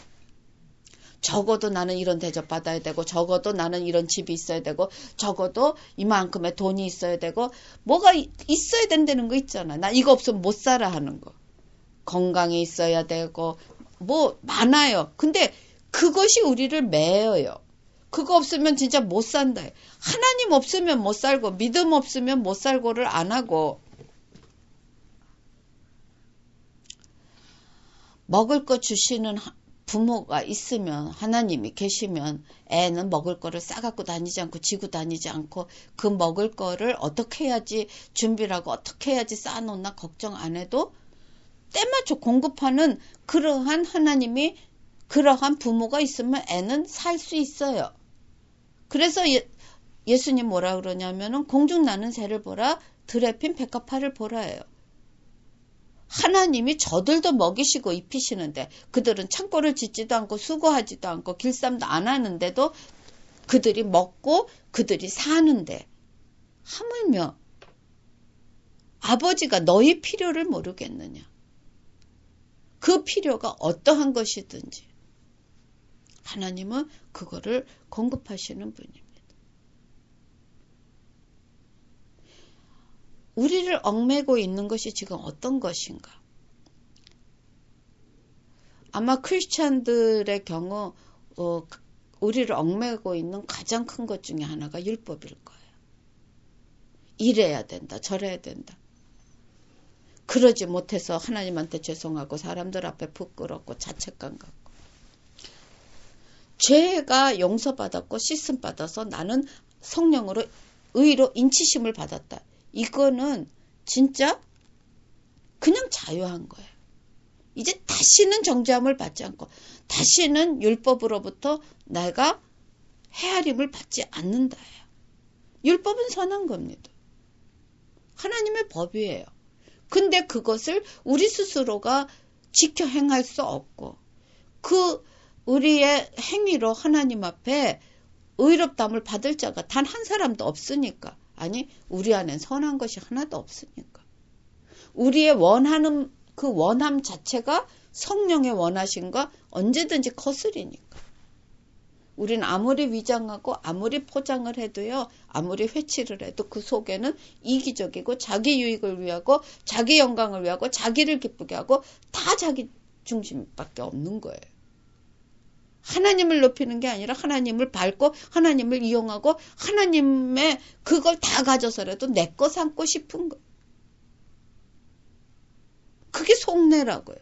적어도 나는 이런 대접 받아야 되고, 적어도 나는 이런 집이 있어야 되고, 적어도 이만큼의 돈이 있어야 되고, 뭐가 있어야 된다는 거 있잖아. 나 이거 없으면 못 살아 하는 거. 건강이 있어야 되고, 뭐 많아요. 근데 그것이 우리를 매여요. 그거 없으면 진짜 못 산다. 하나님 없으면 못 살고, 믿음 없으면 못 살고를 안 하고, 먹을 거 주시는 부모가 있으면, 하나님이 계시면 애는 먹을 거를 싸갖고 다니지 않고 지고 다니지 않고 그 먹을 거를 어떻게 해야지 준비를 하고 어떻게 해야지 쌓아놓나 걱정 안 해도 때맞춰 공급하는 그러한 하나님이, 그러한 부모가 있으면 애는 살 수 있어요. 그래서 예수님 뭐라 그러냐면은 공중 나는 새를 보라, 들에 핀 백합화를 보라예요. 하나님이 저들도 먹이시고 입히시는데 그들은 창고를 짓지도 않고 수고하지도 않고 길쌈도 안 하는데도 그들이 먹고 그들이 사는데, 하물며 아버지가 너희 필요를 모르겠느냐. 그 필요가 어떠한 것이든지 하나님은 그거를 공급하시는 분입니다. 우리를 얽매고 있는 것이 지금 어떤 것인가? 아마 크리스찬들의 경우 우리를 얽매고 있는 가장 큰 것 중에 하나가 율법일 거예요. 이래야 된다, 저래야 된다. 그러지 못해서 하나님한테 죄송하고 사람들 앞에 부끄럽고 자책감 갖고, 죄가 용서받았고 씻음받아서 나는 성령으로 의로 인치심을 받았다. 이거는 진짜 그냥 자유한 거예요. 이제 다시는 정죄함을 받지 않고 다시는 율법으로부터 내가 헤아림을 받지 않는다예요. 율법은 선한 겁니다. 하나님의 법이에요. 근데 그것을 우리 스스로가 지켜 행할 수 없고, 그 우리의 행위로 하나님 앞에 의롭다함을 받을 자가 단 한 사람도 없으니까. 아니, 우리 안엔 선한 것이 하나도 없으니까. 우리의 원하는 그 원함 자체가 성령의 원하심과 언제든지 거스리니까. 우린 아무리 위장하고 아무리 포장을 해도요, 아무리 회치를 해도 그 속에는 이기적이고 자기 유익을 위하고 자기 영광을 위하고 자기를 기쁘게 하고 다 자기 중심밖에 없는 거예요. 하나님을 높이는 게 아니라 하나님을 밟고 하나님을 이용하고 하나님의 그걸 다 가져서라도 내 거 삼고 싶은 거. 그게 속내라고요.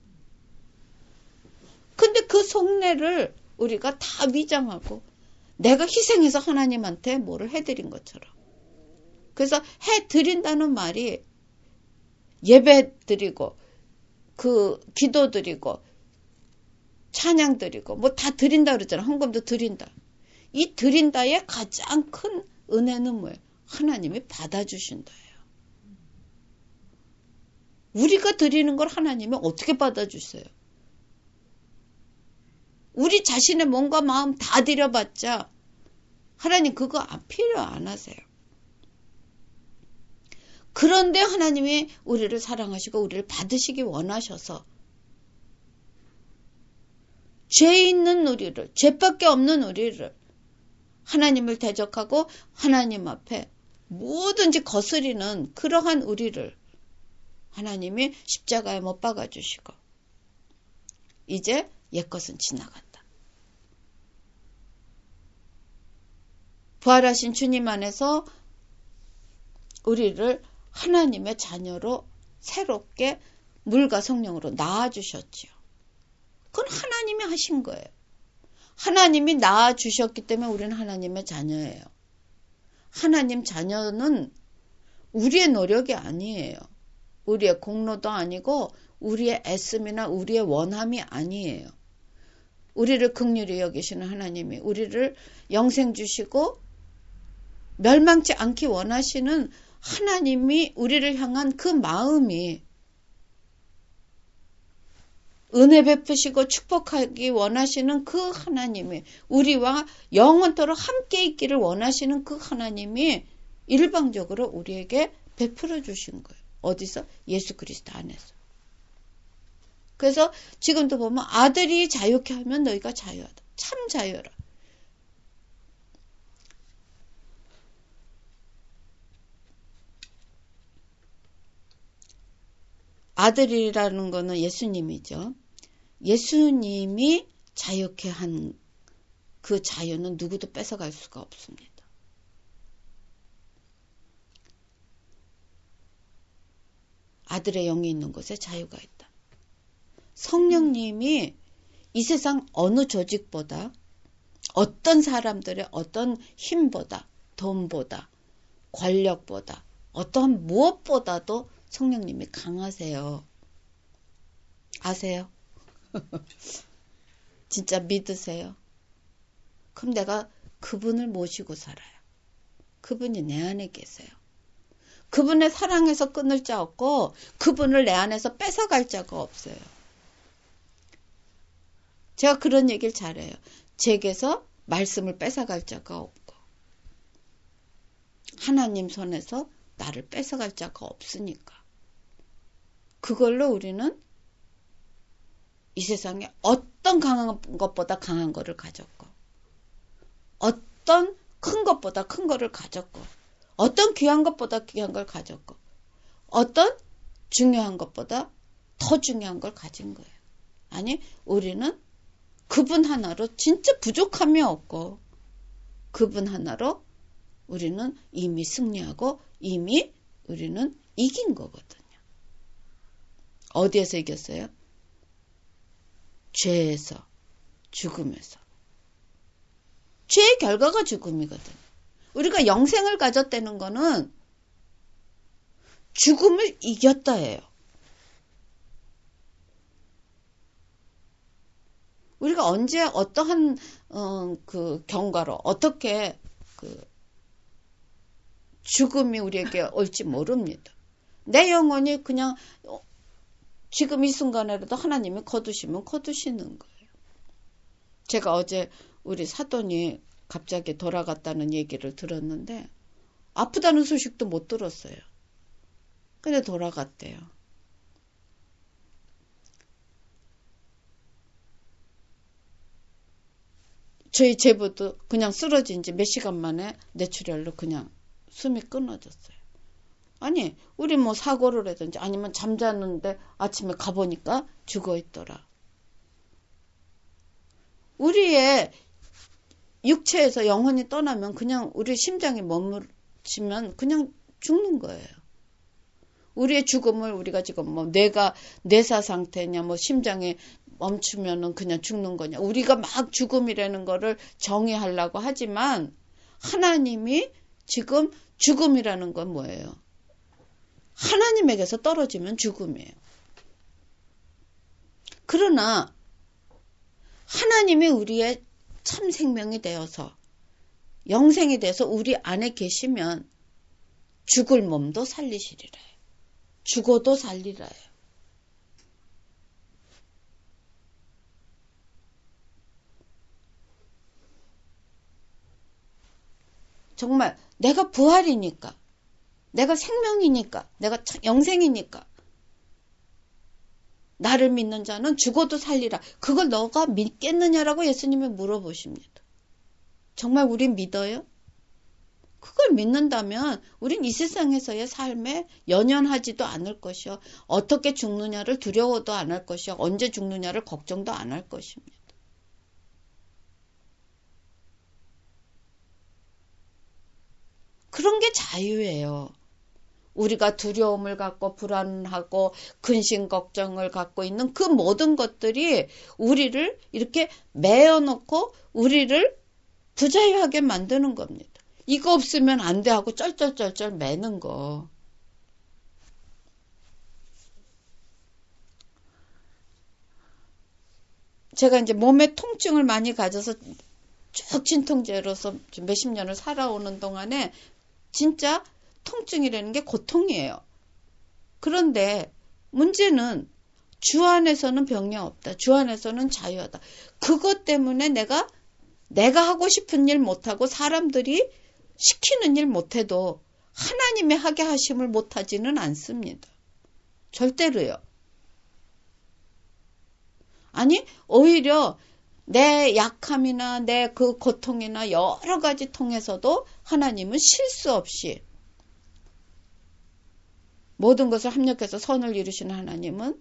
근데 그 속내를 우리가 다 위장하고 내가 희생해서 하나님한테 뭐를 해드린 것처럼. 그래서 해드린다는 말이 예배 드리고 그 기도 드리고 찬양 드리고 뭐 다 드린다 그러잖아. 헌금도 드린다. 이 드린다의 가장 큰 은혜는 뭐예요? 하나님이 받아주신다예요. 우리가 드리는 걸 하나님이 어떻게 받아주세요? 우리 자신의 몸과 마음 다 드려봤자 하나님 그거 필요 안 하세요. 그런데 하나님이 우리를 사랑하시고 우리를 받으시기 원하셔서 죄 있는 우리를, 죄밖에 없는 우리를 하나님을 대적하고 하나님 앞에 뭐든지 거스리는 그러한 우리를 하나님이 십자가에 못 박아주시고 이제 옛것은 지나간다. 부활하신 주님 안에서 우리를 하나님의 자녀로 새롭게 물과 성령으로 낳아주셨지요. 그건 하나님이 하신 거예요. 하나님이 낳아주셨기 때문에 우리는 하나님의 자녀예요. 하나님 자녀는 우리의 노력이 아니에요. 우리의 공로도 아니고 우리의 애씀이나 우리의 원함이 아니에요. 우리를 긍휼히 여기시는 하나님이 우리를 영생 주시고 멸망치 않기 원하시는 하나님이 우리를 향한 그 마음이 은혜 베푸시고 축복하기 원하시는 그 하나님이 우리와 영원토록 함께 있기를 원하시는 그 하나님이 일방적으로 우리에게 베풀어 주신 거예요. 어디서? 예수 그리스도 안에서. 그래서 지금도 보면 아들이 자유케 하면 너희가 자유하다. 참 자유라. 아들이라는 거는 예수님이죠. 예수님이 자유케 한 그 자유는 누구도 뺏어갈 수가 없습니다. 아들의 영이 있는 곳에 자유가 있다. 성령님이 이 세상 어느 조직보다 어떤 사람들의 어떤 힘보다 돈보다 권력보다 어떠한 무엇보다도 성령님이 강하세요. 아세요? 진짜 믿으세요? 그럼 내가 그분을 모시고 살아요. 그분이 내 안에 계세요. 그분의 사랑에서 끊을 자 없고 그분을 내 안에서 뺏어갈 자가 없어요. 제가 그런 얘기를 잘해요. 제게서 말씀을 뺏어갈 자가 없고 하나님 손에서 나를 뺏어갈 자가 없으니까. 그걸로 우리는 이 세상에 어떤 강한 것보다 강한 거를 가졌고 어떤 큰 것보다 큰 거를 가졌고 어떤 귀한 것보다 귀한 걸 가졌고 어떤 중요한 것보다 더 중요한 걸 가진 거예요. 아니 우리는 그분 하나로 진짜 부족함이 없고 그분 하나로 우리는 이미 승리하고 이미 우리는 이긴 거거든요. 어디에서 이겼어요? 죄에서, 죽음에서. 죄의 결과가 죽음이거든요. 우리가 영생을 가졌다는 거는 죽음을 이겼다예요. 우리가 언제 어떠한 그 경과로 어떻게 그 죽음이 우리에게 올지 모릅니다. 내 영혼이 그냥 지금 이 순간에라도 하나님이 거두시면 거두시는 거예요. 제가 어제 우리 사돈이 갑자기 돌아갔다는 얘기를 들었는데 아프다는 소식도 못 들었어요. 근데 돌아갔대요. 저희 제부도 그냥 쓰러진 지 몇 시간 만에 뇌출혈로 그냥 숨이 끊어졌어요. 아니 우리 뭐 사고를 하든지 아니면 잠자는데 아침에 가보니까 죽어있더라. 우리의 육체에서 영혼이 떠나면 그냥 우리 심장이 멈추면 그냥 죽는 거예요. 우리의 죽음을 우리가 지금 뭐 뇌가 뇌사 상태냐 뭐 심장이 멈추면은 그냥 죽는 거냐. 우리가 막 죽음이라는 거를 정의하려고 하지만 하나님이 지금 죽음이라는 건 뭐예요? 하나님에게서 떨어지면 죽음이에요. 그러나 하나님이 우리의 참 생명이 되어서 영생이 돼서 우리 안에 계시면 죽을 몸도 살리시리라 해요. 죽어도 살리라 해요. 정말 내가 부활이니까 내가 생명이니까 내가 영생이니까 나를 믿는 자는 죽어도 살리라. 그걸 너가 믿겠느냐라고 예수님이 물어보십니다. 정말 우린 믿어요? 그걸 믿는다면 우린 이 세상에서의 삶에 연연하지도 않을 것이요. 어떻게 죽느냐를 두려워도 안 할 것이요. 언제 죽느냐를 걱정도 안 할 것입니다. 그런 게 자유예요. 우리가 두려움을 갖고 불안하고 근심 걱정을 갖고 있는 그 모든 것들이 우리를 이렇게 매어놓고 우리를 부자유하게 만드는 겁니다. 이거 없으면 안 돼 하고 쩔쩔쩔쩔 매는 거. 제가 이제 몸에 통증을 많이 가져서 쭉 진통제로서 몇십 년을 살아오는 동안에 진짜 통증이라는 게 고통이에요. 그런데 문제는 주 안에서는 병이 없다. 주 안에서는 자유하다. 그것 때문에 내가 하고 싶은 일 못하고 사람들이 시키는 일 못해도 하나님의 하게 하심을 못하지는 않습니다. 절대로요. 아니 오히려 내 약함이나 내 그 고통이나 여러 가지 통해서도 하나님은 실수 없이 모든 것을 합력해서 선을 이루시는 하나님은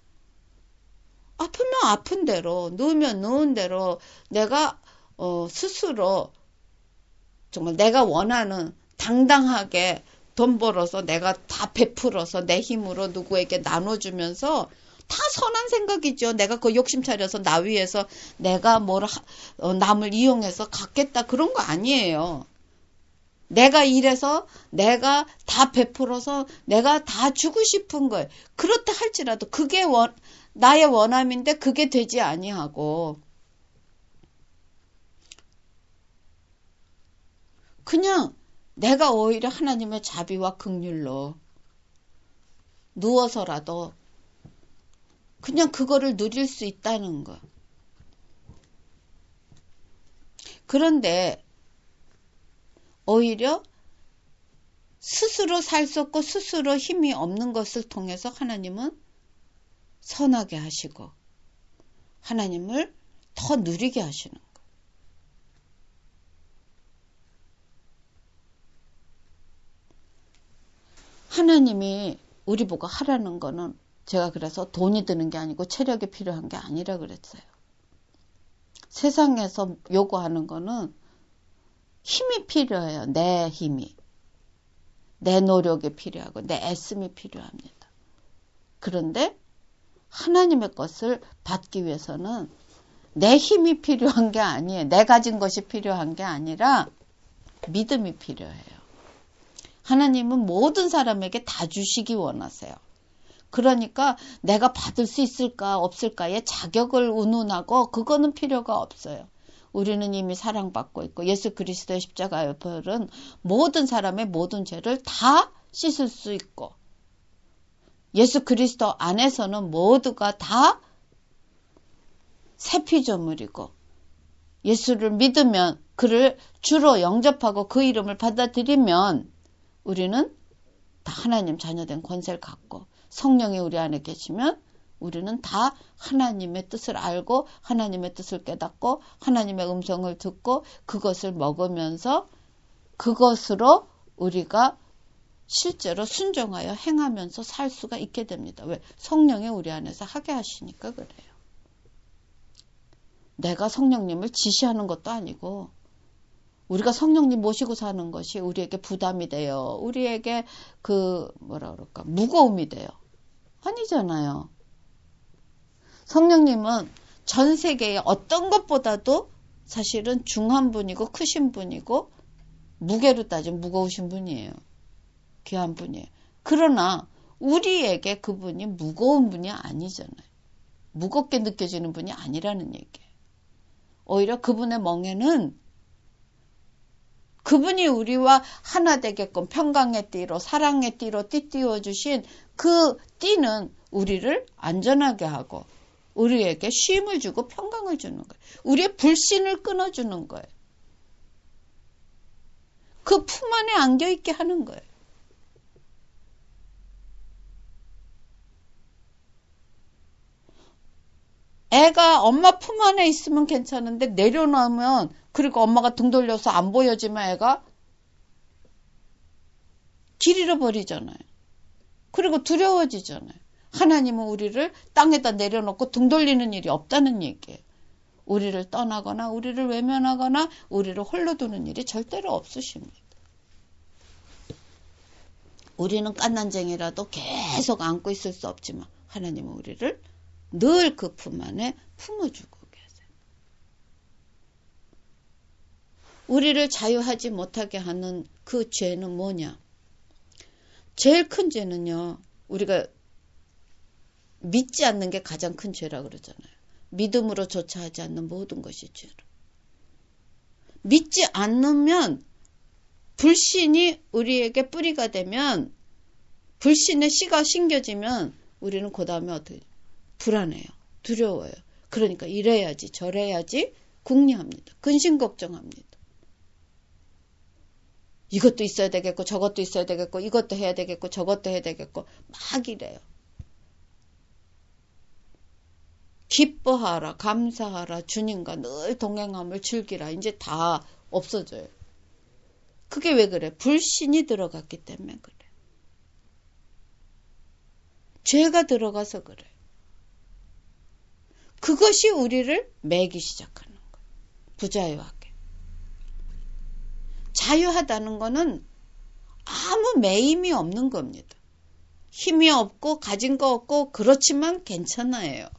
아프면 아픈 대로 누우면 누운 대로 내가 스스로 정말 내가 원하는 당당하게 돈 벌어서 내가 다 베풀어서 내 힘으로 누구에게 나눠주면서 다 선한 생각이죠. 내가 그 욕심 차려서 나 위해서 내가 남을 이용해서 갖겠다 그런 거 아니에요. 내가 일해서 내가 다 베풀어서 내가 다 주고 싶은 거예요. 그렇다 할지라도 그게 나의 원함인데 그게 되지 아니하고 그냥 내가 오히려 하나님의 자비와 긍휼로 누워서라도 그냥 그거를 누릴 수 있다는 거. 그런데 오히려 스스로 살 수 없고 스스로 힘이 없는 것을 통해서 하나님은 선하게 하시고 하나님을 더 누리게 하시는 거예요. 하나님이 우리 보고 하라는 거는 제가 그래서 돈이 드는 게 아니고 체력이 필요한 게 아니라 그랬어요. 세상에서 요구하는 거는 힘이 필요해요. 내 힘이. 내 노력이 필요하고 내 애씀이 필요합니다. 그런데 하나님의 것을 받기 위해서는 내 힘이 필요한 게 아니에요. 내 가진 것이 필요한 게 아니라 믿음이 필요해요. 하나님은 모든 사람에게 다 주시기 원하세요. 그러니까 내가 받을 수 있을까 없을까의 자격을 운운하고 그거는 필요가 없어요. 우리는 이미 사랑받고 있고 예수 그리스도의 십자가의 벌은 모든 사람의 모든 죄를 다 씻을 수 있고 예수 그리스도 안에서는 모두가 다 새 피조물이고 예수를 믿으면 그를 주로 영접하고 그 이름을 받아들이면 우리는 다 하나님 자녀된 권세를 갖고 성령이 우리 안에 계시면 우리는 다 하나님의 뜻을 알고 하나님의 뜻을 깨닫고 하나님의 음성을 듣고 그것을 먹으면서 그것으로 우리가 실제로 순종하여 행하면서 살 수가 있게 됩니다. 왜? 성령이 우리 안에서 하게 하시니까 그래요. 내가 성령님을 지시하는 것도 아니고 우리가 성령님 모시고 사는 것이 우리에게 부담이 돼요. 우리에게 무거움이 돼요. 아니잖아요. 성령님은 전 세계의 어떤 것보다도 사실은 중한 분이고 크신 분이고 무게로 따지면 무거우신 분이에요. 귀한 분이에요. 그러나 우리에게 그분이 무거운 분이 아니잖아요. 무겁게 느껴지는 분이 아니라는 얘기예요. 오히려 그분의 멍에는 그분이 우리와 하나 되게끔 평강의 띠로 사랑의 띠로 띠띠워 주신 그 띠는 우리를 안전하게 하고 우리에게 쉼을 주고 평강을 주는 거예요. 우리의 불신을 끊어주는 거예요. 그 품 안에 안겨있게 하는 거예요. 애가 엄마 품 안에 있으면 괜찮은데 내려놓으면 그리고 엄마가 등 돌려서 안 보여지면 애가 길 잃어버리잖아요. 그리고 두려워지잖아요. 하나님은 우리를 땅에다 내려놓고 등 돌리는 일이 없다는 얘기예요. 우리를 떠나거나 우리를 외면하거나 우리를 홀로 두는 일이 절대로 없으십니다. 우리는 깐난쟁이라도 계속 안고 있을 수 없지만 하나님은 우리를 늘 그 품 안에 품어주고 계세요. 우리를 자유하지 못하게 하는 그 죄는 뭐냐? 제일 큰 죄는요, 우리가 믿지 않는 게 가장 큰 죄라 그러잖아요. 믿음으로 조차하지 않는 모든 것이 죄라. 믿지 않으면 불신이 우리에게 뿌리가 되면, 불신의 씨가 심겨지면 우리는 그 다음에 어떻게 불안해요. 두려워요. 그러니까 이래야지 저래야지 궁리합니다. 근심걱정합니다. 이것도 있어야 되겠고 저것도 있어야 되겠고 이것도 해야 되겠고 저것도 해야 되겠고 막 이래요. 기뻐하라, 감사하라, 주님과 늘 동행함을 즐기라. 이제 다 없어져요. 그게 왜 그래? 불신이 들어갔기 때문에 그래. 죄가 들어가서 그래. 그것이 우리를 매기 시작하는 거예요. 부자유하게. 자유하다는 거는 아무 매임이 없는 겁니다. 힘이 없고 가진 거 없고 그렇지만 괜찮아요.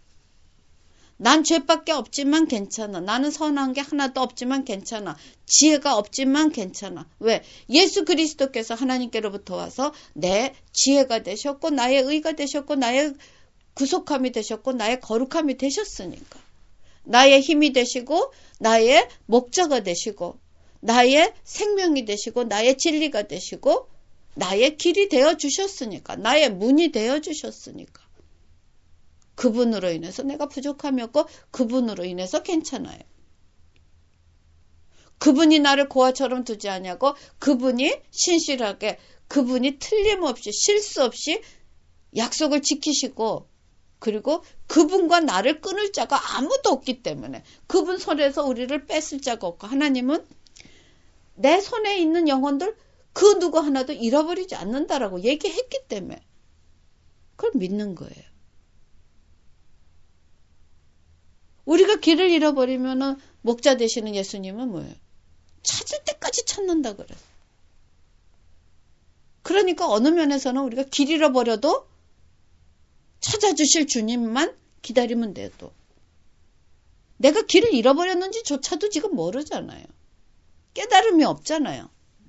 난 죄밖에 없지만 괜찮아. 나는 선한 게 하나도 없지만 괜찮아. 지혜가 없지만 괜찮아. 왜? 예수 그리스도께서 하나님께로부터 와서 내 지혜가 되셨고 나의 의가 되셨고 나의 구속함이 되셨고 나의 거룩함이 되셨으니까. 나의 힘이 되시고 나의 목자가 되시고 나의 생명이 되시고 나의 진리가 되시고 나의 길이 되어주셨으니까. 나의 문이 되어주셨으니까. 그분으로 인해서 내가 부족함이 없고 그분으로 인해서 괜찮아요. 그분이 나를 고아처럼 두지 않냐고 그분이 신실하게 그분이 틀림없이 실수 없이 약속을 지키시고 그리고 그분과 나를 끊을 자가 아무도 없기 때문에 그분 손에서 우리를 뺏을 자가 없고 하나님은 내 손에 있는 영혼들 그 누구 하나도 잃어버리지 않는다라고 얘기했기 때문에 그걸 믿는 거예요. 우리가 길을 잃어버리면은 목자 되시는 예수님은 뭐예요? 찾을 때까지 찾는다 그래요. 그러니까 어느 면에서는 우리가 길 잃어버려도 찾아주실 주님만 기다리면 돼도 내가 길을 잃어버렸는지조차도 지금 모르잖아요. 깨달음이 없잖아요.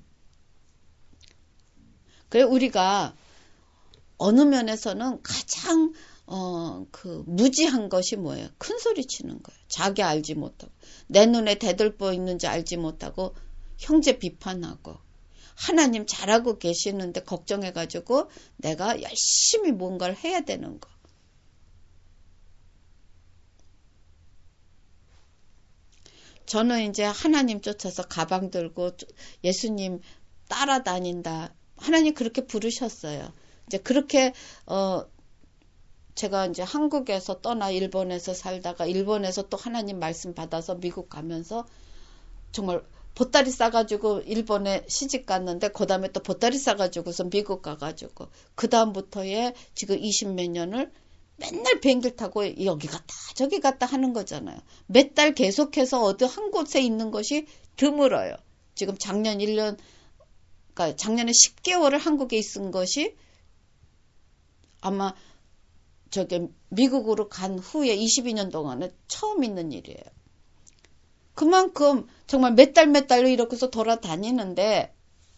그래 우리가 어느 면에서는 가장 무지한 것이 뭐예요? 큰 소리 치는 거예요. 자기 알지 못하고 내 눈에 대들보 있는지 알지 못하고 형제 비판하고 하나님 잘하고 계시는데 걱정해가지고 내가 열심히 뭔가를 해야 되는 거. 저는 이제 하나님 쫓아서 가방 들고 예수님 따라다닌다. 하나님 그렇게 부르셨어요. 이제 그렇게 제가 이제 한국에서 떠나 일본에서 살다가 일본에서 또 하나님 말씀 받아서 미국 가면서 정말 보따리 싸가지고 일본에 시집 갔는데 그 다음에 또 보따리 싸가지고서 미국 가가지고 그 다음부터의 지금 20몇 년을 맨날 비행기를 타고 여기 갔다 저기 갔다 하는 거잖아요. 몇 달 계속해서 어디 한 곳에 있는 것이 드물어요. 지금 작년 1년 그러니까 작년에 10개월을 한국에 있은 것이 아마 저기 미국으로 간 후에 22년 동안에 처음 있는 일이에요. 그만큼 정말 몇 달로 이렇게서 돌아다니는데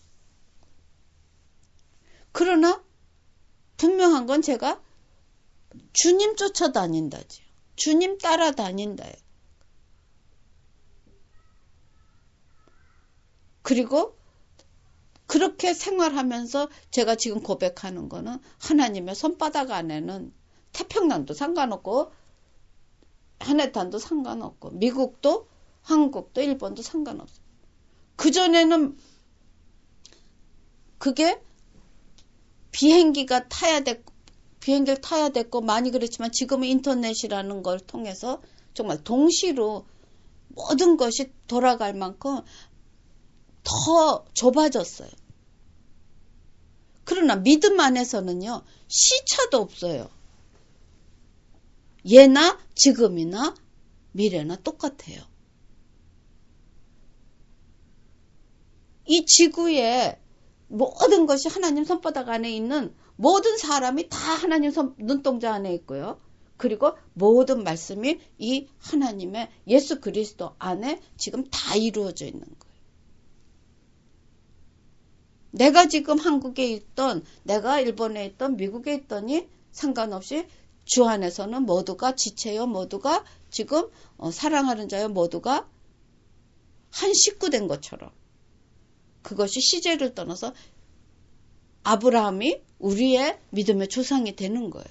그러나 분명한 건 제가 주님 쫓아다닌다지요. 주님 따라다닌다요. 그리고 그렇게 생활하면서 제가 지금 고백하는 거는 하나님의 손바닥 안에는 태평양도 상관없고 한해탄도 상관없고 미국도 한국도 일본도 상관없어요. 그전에는 그게 비행기를 타야 됐고 많이 그랬지만 지금은 인터넷이라는 걸 통해서 정말 동시로 모든 것이 돌아갈 만큼 더 좁아졌어요. 그러나 믿음 안에서는요. 시차도 없어요. 예나 지금이나 미래나 똑같아요. 이 지구에 모든 것이 하나님 손바닥 안에 있는 모든 사람이 다 하나님 눈동자 안에 있고요. 그리고 모든 말씀이 이 하나님의 예수 그리스도 안에 지금 다 이루어져 있는 거예요. 내가 지금 한국에 있던, 내가 일본에 있던, 미국에 있더니 상관없이 주 안에서는 모두가 지체요, 모두가 지금 사랑하는 자요, 모두가 한 식구 된 것처럼. 그것이 시제를 떠나서 아브라함이 우리의 믿음의 조상이 되는 거예요.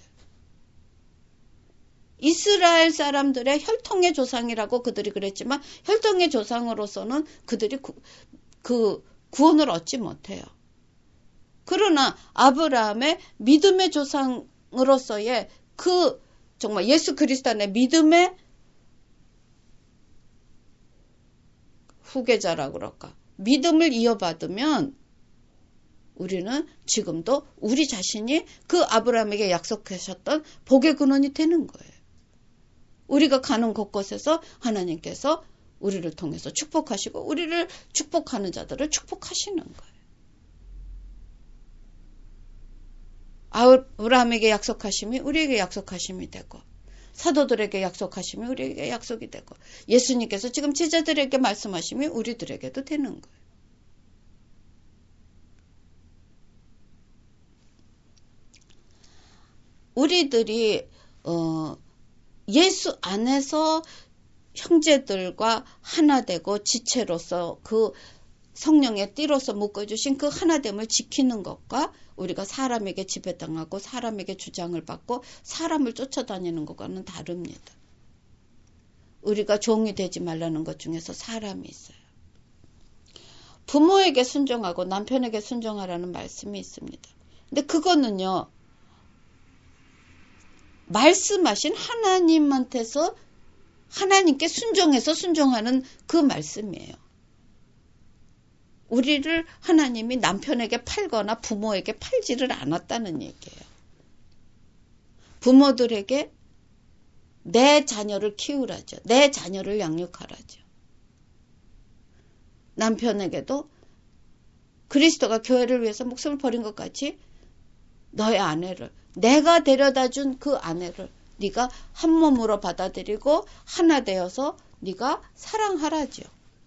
이스라엘 사람들의 혈통의 조상이라고 그들이 그랬지만 혈통의 조상으로서는 그들이 구원을 얻지 못해요. 그러나 아브라함의 믿음의 조상으로서의 그 정말 예수 그리스도 안에 믿음의 후계자라고 그럴까? 믿음을 이어받으면 우리는 지금도 우리 자신이 그 아브라함에게 약속하셨던 복의 근원이 되는 거예요. 우리가 가는 곳곳에서 하나님께서 우리를 통해서 축복하시고 우리를 축복하는 자들을 축복하시는 거예요. 아브라함에게 약속하심이 우리에게 약속하심이 되고 사도들에게 약속하심이 우리에게 약속이 되고 예수님께서 지금 제자들에게 말씀하심이 우리들에게도 되는 거예요. 우리들이 예수 안에서 형제들과 하나 되고 지체로서 그 성령의 띠로서 묶어주신 그 하나됨을 지키는 것과 우리가 사람에게 지배당하고 사람에게 주장을 받고 사람을 쫓아다니는 것과는 다릅니다. 우리가 종이 되지 말라는 것 중에서 사람이 있어요. 부모에게 순종하고 남편에게 순종하라는 말씀이 있습니다. 근데 그거는요. 말씀하신 하나님한테서 하나님께 순종해서 순종하는 그 말씀이에요. 우리를 하나님이 남편에게 팔거나 부모에게 팔지를 않았다는 얘기예요. 부모들에게 내 자녀를 키우라죠. 내 자녀를 양육하라죠. 남편에게도 그리스도가 교회를 위해서 목숨을 버린 것 같이 너의 아내를 내가 데려다 준 그 아내를 네가 한 몸으로 받아들이고 하나 되어서 네가 사랑하라죠.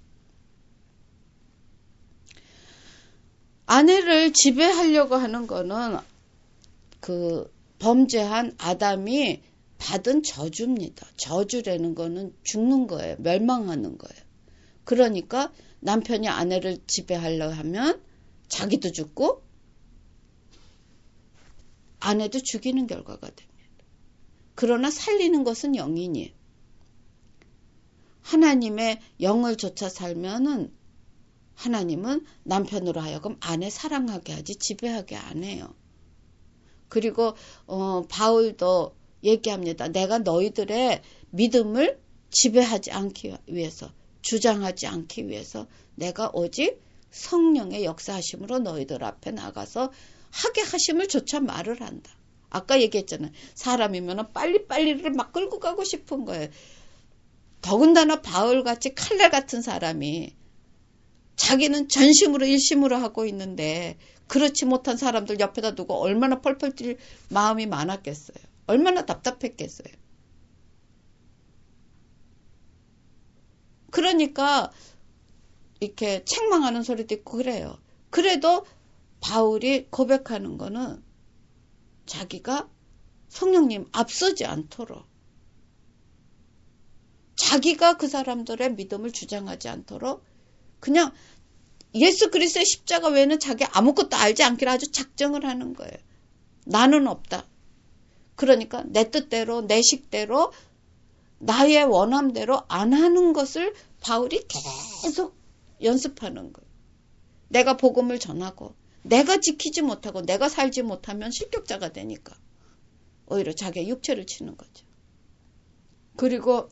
아내를 지배하려고 하는 거는 그 범죄한 아담이 받은 저주입니다. 저주라는 거는 죽는 거예요. 멸망하는 거예요. 그러니까 남편이 아내를 지배하려고 하면 자기도 죽고 아내도 죽이는 결과가 됩니다. 그러나 살리는 것은 영이니 하나님의 영을 쫓아 살면은 하나님은 남편으로 하여금 아내 사랑하게 하지 지배하게 안 해요. 그리고 바울도 얘기합니다. 내가 너희들의 믿음을 지배하지 않기 위해서 주장하지 않기 위해서 내가 오직 성령의 역사하심으로 너희들 앞에 나가서 하게 하심을 조차 말을 한다. 아까 얘기했잖아요. 사람이면 빨리빨리를 막 끌고 가고 싶은 거예요. 더군다나 바울같이 칼날 같은 사람이 자기는 전심으로 일심으로 하고 있는데 그렇지 못한 사람들 옆에다 두고 얼마나 펄펄 뛸 마음이 많았겠어요. 얼마나 답답했겠어요. 그러니까 이렇게 책망하는 소리도 있고 그래요. 그래도 바울이 고백하는 거는 자기가 성령님 앞서지 않도록 자기가 그 사람들의 믿음을 주장하지 않도록 그냥 예수 그리스도의 십자가 외에는 자기 아무것도 알지 않기로 아주 작정을 하는 거예요. 나는 없다. 그러니까 내 뜻대로 내 식대로 나의 원함대로 안 하는 것을 바울이 계속 연습하는 거예요. 내가 복음을 전하고 내가 지키지 못하고 내가 살지 못하면 실격자가 되니까 오히려 자기의 육체를 치는 거죠. 그리고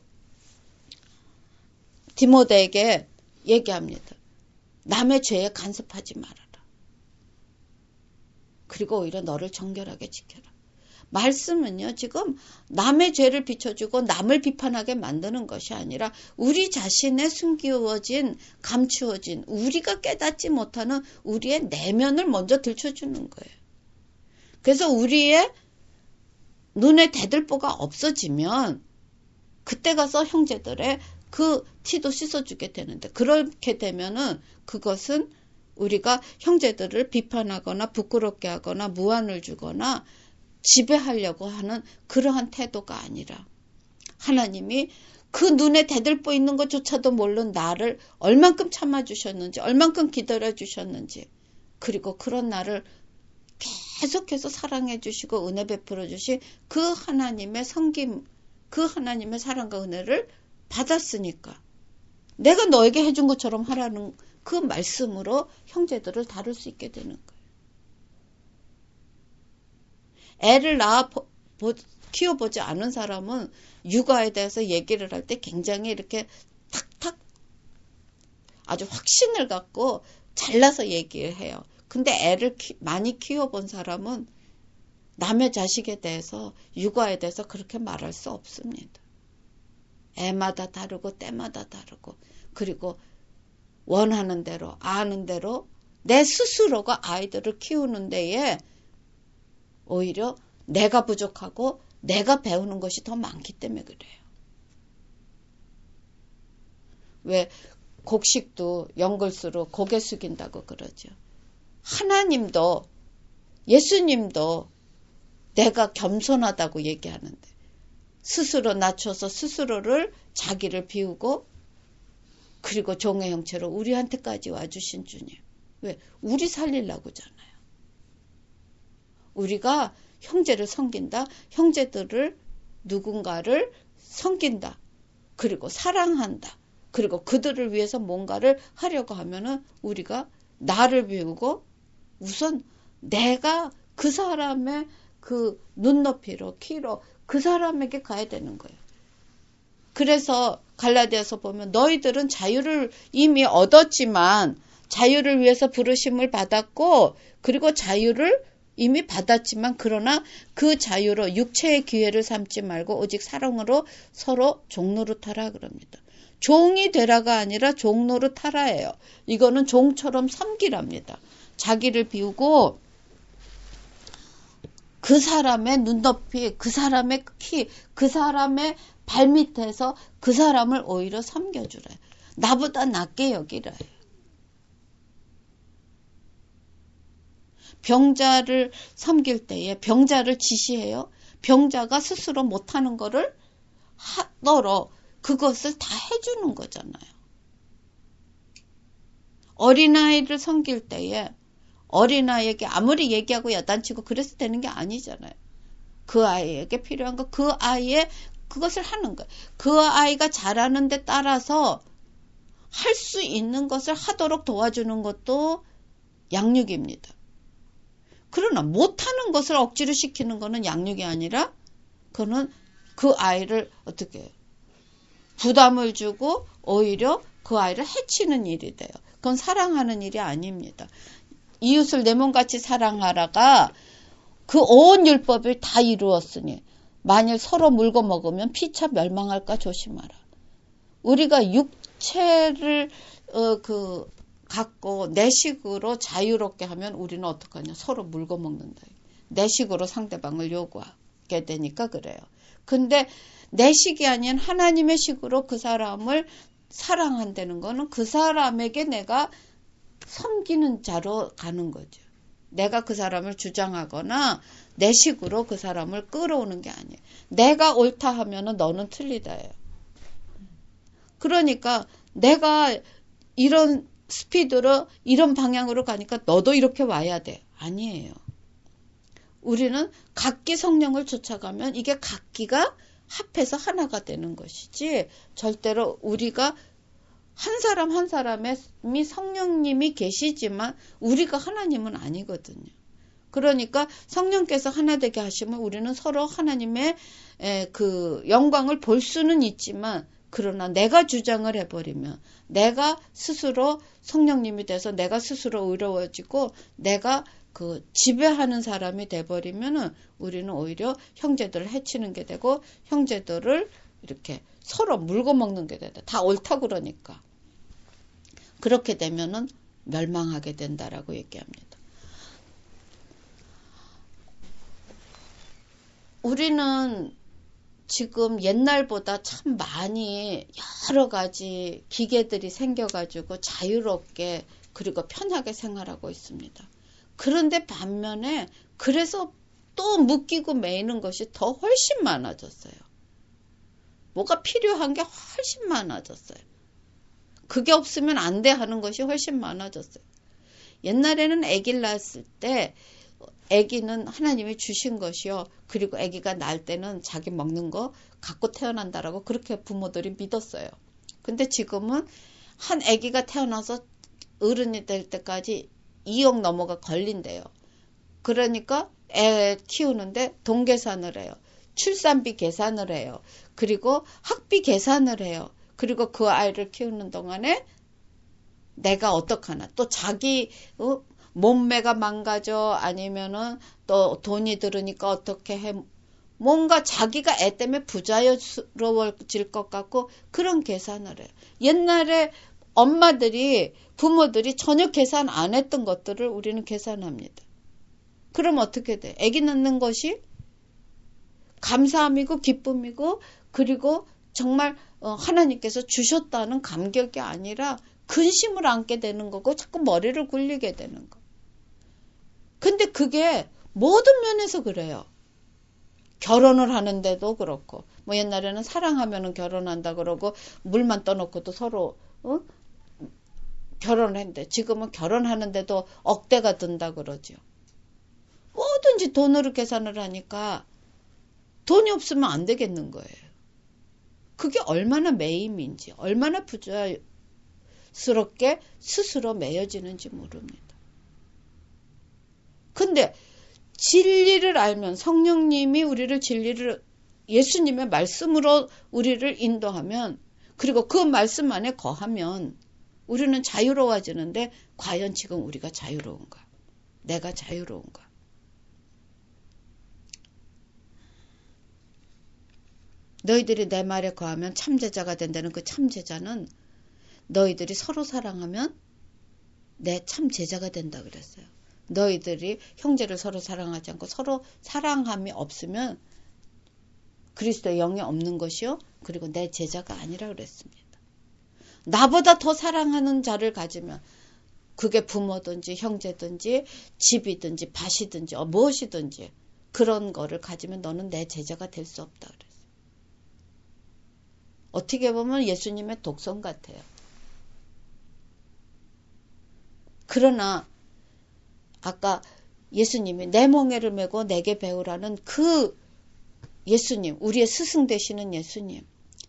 디모데에게 얘기합니다. 남의 죄에 간섭하지 말아라. 그리고 오히려 너를 정결하게 지켜라. 말씀은요, 지금 남의 죄를 비춰주고 남을 비판하게 만드는 것이 아니라 우리 자신의 숨기워진, 감추어진, 우리가 깨닫지 못하는 우리의 내면을 먼저 들춰주는 거예요. 그래서 우리의 눈에 대들보가 없어지면 그때 가서 형제들의 그 티도 씻어주게 되는데, 그렇게 되면은 그것은 우리가 형제들을 비판하거나 부끄럽게 하거나 무안을 주거나 지배하려고 하는 그러한 태도가 아니라 하나님이 그 눈에 대들보 있는 것조차도 모르는 나를 얼만큼 참아주셨는지, 얼만큼 기다려주셨는지, 그리고 그런 나를 계속해서 사랑해 주시고 은혜 베풀어 주신 그 하나님의 섬김, 그 하나님의 사랑과 은혜를 받았으니까 내가 너에게 해준 것처럼 하라는 그 말씀으로 형제들을 다룰 수 있게 되는 거예요. 애를 키워보지 않은 사람은 육아에 대해서 얘기를 할 때 굉장히 이렇게 탁탁 아주 확신을 갖고 잘라서 얘기를 해요. 근데 애를 많이 키워본 사람은 남의 자식에 대해서, 육아에 대해서 그렇게 말할 수 없습니다. 애마다 다르고 때마다 다르고, 그리고 원하는 대로, 아는 대로 내 스스로가 아이들을 키우는 데에 오히려 내가 부족하고 내가 배우는 것이 더 많기 때문에 그래요. 왜 곡식도 연글수록 고개 숙인다고 그러죠. 하나님도, 예수님도 내가 겸손하다고 얘기하는데 스스로 낮춰서 스스로를, 자기를 비우고 그리고 종의 형체로 우리한테까지 와주신 주님. 왜? 우리 살리려고잖아요. 우리가 형제를 섬긴다, 형제들을, 누군가를 섬긴다, 그리고 사랑한다, 그리고 그들을 위해서 뭔가를 하려고 하면은 우리가 나를 비우고 우선 내가 그 사람의 그 눈높이로, 키로 그 사람에게 가야 되는 거예요. 그래서 갈라디아서 보면 너희들은 자유를 이미 얻었지만, 자유를 위해서 부르심을 받았고, 그리고 자유를 이미 받았지만, 그러나 그 자유로 육체의 기회를 삼지 말고 오직 사랑으로 서로 종노릇하라 그럽니다. 종이 되라가 아니라 종노릇하라예요. 이거는 종처럼 섬기랍니다. 자기를 비우고 그 사람의 눈높이, 그 사람의 키, 그 사람의 발밑에서 그 사람을 오히려 섬겨주래요. 나보다 낮게 여기래요. 병자를 섬길 때에 병자를 지시해요. 병자가 스스로 못하는 거를 하도록 그것을 다 해주는 거잖아요. 어린아이를 섬길 때에 어린아이에게 아무리 얘기하고 야단치고 그래서 되는 게 아니잖아요. 그 아이에게 필요한 거, 그 아이의 그것을 하는 거예요. 그 아이가 잘하는 데 따라서 할 수 있는 것을 하도록 도와주는 것도 양육입니다. 그러나 못하는 것을 억지로 시키는 것은 양육이 아니라 그거는 그 아이를 어떻게 해요? 부담을 주고 오히려 그 아이를 해치는 일이 돼요. 그건 사랑하는 일이 아닙니다. 이웃을 내 몸같이 사랑하라가 그 온 율법을 다 이루었으니 만일 서로 물고 먹으면 피차 멸망할까 조심하라. 우리가 육체를 갖고 내 식으로 자유롭게 하면 우리는 어떡하냐? 서로 물고 먹는다. 내 식으로 상대방을 요구하게 되니까 그래요. 근데 내 식이 아닌 하나님의 식으로 그 사람을 사랑한다는 거는 그 사람에게 내가 섬기는 자로 가는 거죠. 내가 그 사람을 주장하거나 내 식으로 그 사람을 끌어오는 게 아니에요. 내가 옳다 하면은 너는 틀리다예요. 그러니까 내가 이런 스피드로 이런 방향으로 가니까 너도 이렇게 와야 돼. 아니에요. 우리는 각기 성령을 쫓아가면 이게 각기가 합해서 하나가 되는 것이지 절대로 우리가 한 사람 한 사람이 성령님이 계시지만 우리가 하나님은 아니거든요. 그러니까 성령께서 하나 되게 하시면 우리는 서로 하나님의 그 영광을 볼 수는 있지만 그러나 내가 주장을 해버리면 내가 스스로 성령님이 돼서 내가 스스로 의로워지고 내가 그 지배하는 사람이 돼버리면은 우리는 오히려 형제들을 해치는 게 되고 형제들을 이렇게 서로 물고 먹는 게 된다. 다 옳다 그러니까. 그렇게 되면은 멸망하게 된다라고 얘기합니다. 우리는 지금 옛날보다 참 많이 여러 가지 기계들이 생겨가지고 자유롭게 그리고 편하게 생활하고 있습니다. 그런데 반면에 그래서 또 묶이고 매이는 것이 더 훨씬 많아졌어요. 뭐가 필요한 게 훨씬 많아졌어요. 그게 없으면 안 돼 하는 것이 훨씬 많아졌어요. 옛날에는 아기를 낳았을 때 아기는 하나님이 주신 것이요. 그리고 아기가 날 때는 자기 먹는 거 갖고 태어난다라고 그렇게 부모들이 믿었어요. 근데 지금은 한 아기가 태어나서 어른이 될 때까지 2억 넘어가 걸린대요. 그러니까 애 키우는데 돈 계산을 해요. 출산비 계산을 해요. 그리고 학비 계산을 해요. 그리고 그 아이를 키우는 동안에 내가 어떡하나. 또 자기 몸매가 망가져 아니면은 또 돈이 들으니까 어떻게 해. 뭔가 자기가 애 때문에 부자연스러워질 것 같고 그런 계산을 해요. 옛날에 엄마들이 부모들이 전혀 계산 안 했던 것들을 우리는 계산합니다. 그럼 어떻게 돼? 아기 낳는 것이 감사함이고 기쁨이고 그리고 정말 하나님께서 주셨다는 감격이 아니라 근심을 안게 되는 거고 자꾸 머리를 굴리게 되는 거. 근데 그게 모든 면에서 그래요. 결혼을 하는데도 그렇고 뭐 옛날에는 사랑하면은 결혼한다 그러고 물만 떠놓고도 서로 결혼을 했는데 지금은 결혼하는데도 억대가 든다 그러죠. 뭐든지 돈으로 계산을 하니까 돈이 없으면 안 되겠는 거예요. 그게 얼마나 매임인지 얼마나 부자스럽게 스스로 매여지는지 모릅니다. 근데 진리를 알면 성령님이 우리를 진리를 예수님의 말씀으로 우리를 인도하면 그리고 그 말씀 안에 거하면 우리는 자유로워지는데 과연 지금 우리가 자유로운가? 내가 자유로운가? 너희들이 내 말에 거하면 참제자가 된다는 그 참제자는 너희들이 서로 사랑하면 내 참제자가 된다 그랬어요. 너희들이 형제를 서로 사랑하지 않고 서로 사랑함이 없으면 그리스도의 영이 없는 것이요. 그리고 내 제자가 아니라 그랬습니다. 나보다 더 사랑하는 자를 가지면 그게 부모든지 형제든지 집이든지 밭이든지 무엇이든지 그런 거를 가지면 너는 내 제자가 될 수 없다 그랬어요. 어떻게 보면 예수님의 독성 같아요. 그러나 아까 예수님이 내 멍에를 메고 내게 배우라는 그 예수님, 우리의 스승 되시는 예수님